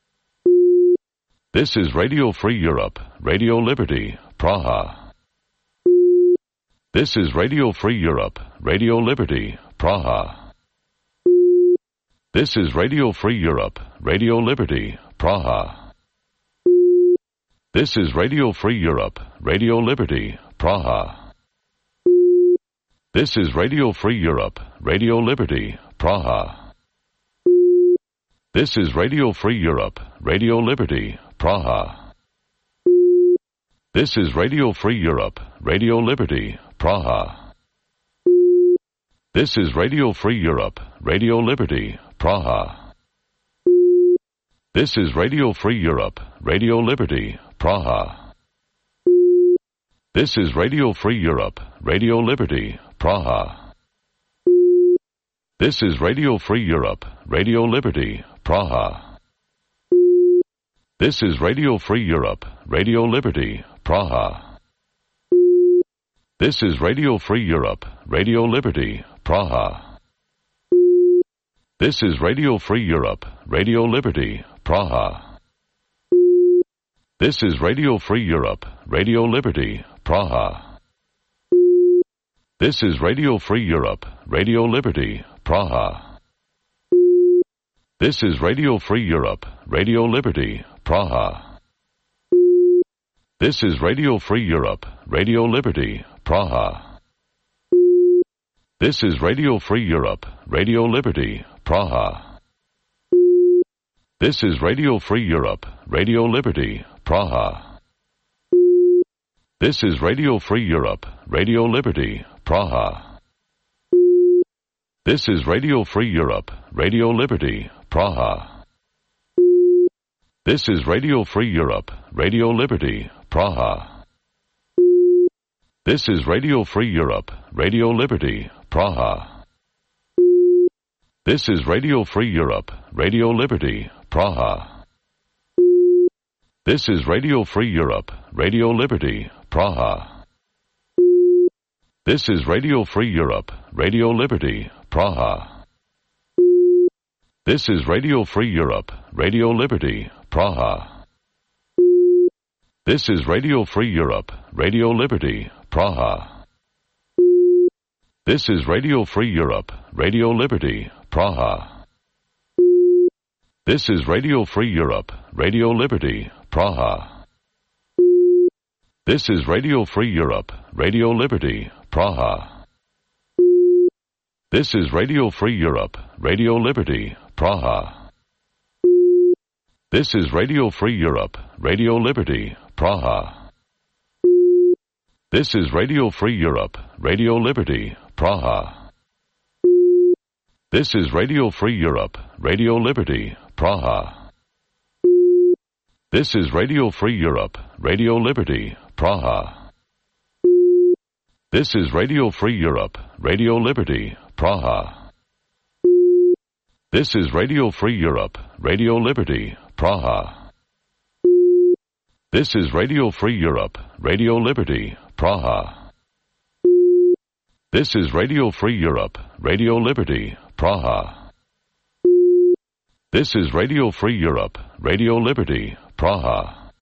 This is Radio Free Europe, Radio Liberty, Praha. This is Radio Free Europe, Radio Liberty, Praha. This is Radio Free Europe, Radio Liberty, Praha. This is Radio Free Europe, Radio Liberty, Praha. This is Radio Free Europe, Radio Liberty, Praha. This is Radio Free Europe, Radio Liberty, Praha. This is Radio Free Europe, Radio Liberty, Praha. This is Radio Free Europe, Radio Liberty, Praha. This is Radio Free Europe, Radio Liberty, Praha. This is Radio Free Europe, Radio Liberty, Praha. This is Radio Free Europe, Radio Liberty, Praha. This is Radio Free Europe, Radio Liberty, Praha. This is Radio Free Europe, Radio Liberty, Praha. This is Radio Free Europe, Radio Liberty, Praha. This is Radio Free Europe, Radio Liberty, Praha. This is Radio Free Europe, Radio Liberty, Praha. This is Radio Free Europe, Radio Liberty, Praha. This is Radio Free Europe, Radio Liberty, Praha. This is Radio Free Europe, Radio Liberty, Praha. This is Radio Free Europe, Radio Liberty, Praha. This is Radio Free Europe, Radio Liberty, Praha. This is Radio Free Europe, Radio Liberty, Praha. This is Radio Free Europe, Radio Liberty, Praha. This is Radio Free Europe, Radio Liberty, Praha. This is Radio Free Europe, Radio Liberty, Praha. This is Radio Free Europe, Radio Liberty, Praha. This is Radio Free Europe, Radio Liberty, Praha. This is Radio Free Europe, Radio Liberty, Praha. This is Radio Free Europe, Radio Liberty, Praha. This is Radio Free Europe, Radio Liberty, Praha. This is Radio Free Europe, Radio Liberty, Praha. This is Radio Free Europe, Radio Liberty, Praha. This is Radio Free Europe, Radio Liberty, Praha. This is Radio Free Europe, Radio Liberty, Praha. This is Radio Free Europe, Radio Liberty, Praha. This is Radio Free Europe, Radio Liberty, Praha. This is Radio Free Europe, Radio Liberty, Praha. This is Radio Free Europe, Radio Liberty, Praha. This is Radio Free Europe, Radio Liberty, Praha. This is Radio Free Europe, Radio Liberty, Praha. This is Radio Free Europe, Radio Liberty, Praha. This is Radio Free Europe, Radio Liberty, Praha.